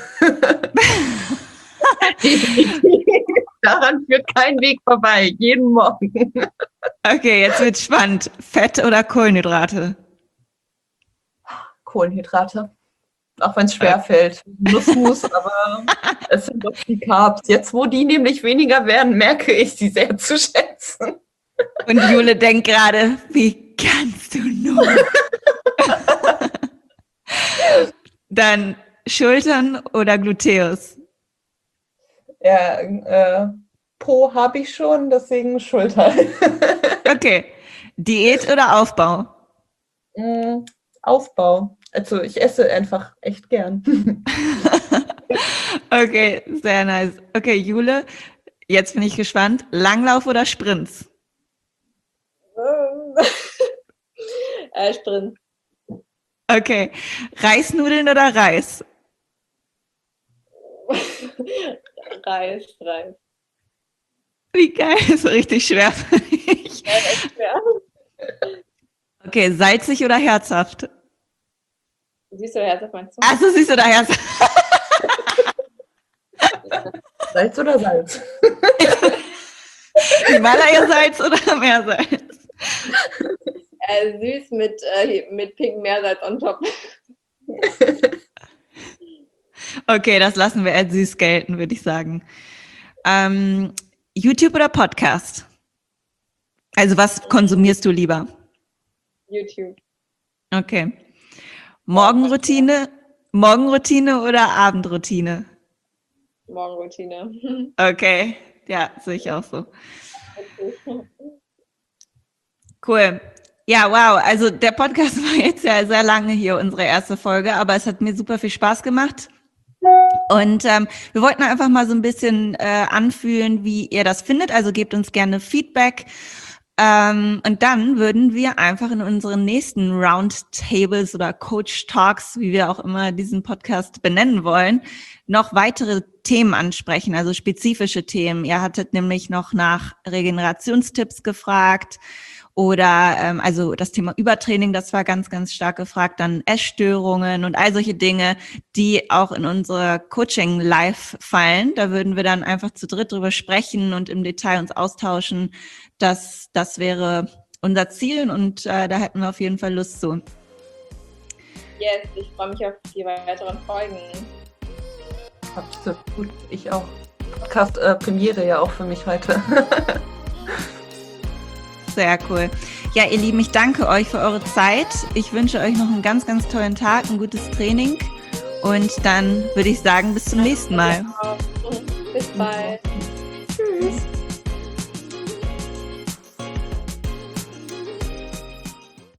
Daran führt kein Weg vorbei, jeden Morgen. Okay, jetzt wird's spannend. Fett oder Kohlenhydrate? Kohlenhydrate. Auch wenn es schwerfällt. Nussmus, aber es sind doch die Carbs. Jetzt, wo die nämlich weniger werden, merke ich sie sehr zu schätzen. Und Jule denkt gerade, wie kannst du nur? Dann Schultern oder Gluteus? Ja, Po habe ich schon, deswegen Schultern. Okay. Diät oder Aufbau? Aufbau. Also ich esse einfach echt gern. Okay, sehr nice. Okay, Jule, jetzt bin ich gespannt. Langlauf oder Sprints? Sprint. Okay. Reisnudeln oder Reis? Reis. Wie geil, ist richtig schwer für mich. Ja, echt schwer. Okay, salzig oder herzhaft? Süß oder herzhaft meinst du? Achso, süß oder herzhaft. Salz oder Salz? Himalaya-Salz oder Meersalz? Süß mit pinkem Meersalz on top. Okay, das lassen wir als süß gelten, würde ich sagen. YouTube oder Podcast? Also was konsumierst du lieber? YouTube. Okay. Morgenroutine oder Abendroutine? Morgenroutine. Okay, ja, sehe ich auch so. Cool. Ja, wow. Also der Podcast war jetzt ja sehr lange hier, unsere erste Folge, aber es hat mir super viel Spaß gemacht. Und wir wollten einfach mal so ein bisschen anfühlen, wie ihr das findet. Also gebt uns gerne Feedback. Und dann würden wir einfach in unseren nächsten Roundtables oder Coach Talks, wie wir auch immer diesen Podcast benennen wollen, noch weitere Themen ansprechen, also spezifische Themen. Ihr hattet nämlich noch nach Regenerationstipps gefragt oder also das Thema Übertraining, das war ganz, ganz stark gefragt, dann Essstörungen und all solche Dinge, die auch in unsere Coaching live fallen. Da würden wir dann einfach zu dritt drüber sprechen und im Detail uns austauschen. Das wäre unser Ziel und da hätten wir auf jeden Fall Lust zu. Yes, ich freue mich auf die weiteren Folgen. Absolut, ich auch. Podcast Premiere ja auch für mich heute. Sehr cool. Ja, ihr Lieben, ich danke euch für eure Zeit. Ich wünsche euch noch einen ganz, ganz tollen Tag, ein gutes Training und dann würde ich sagen, bis zum nächsten Mal. Bis bald. Tschüss.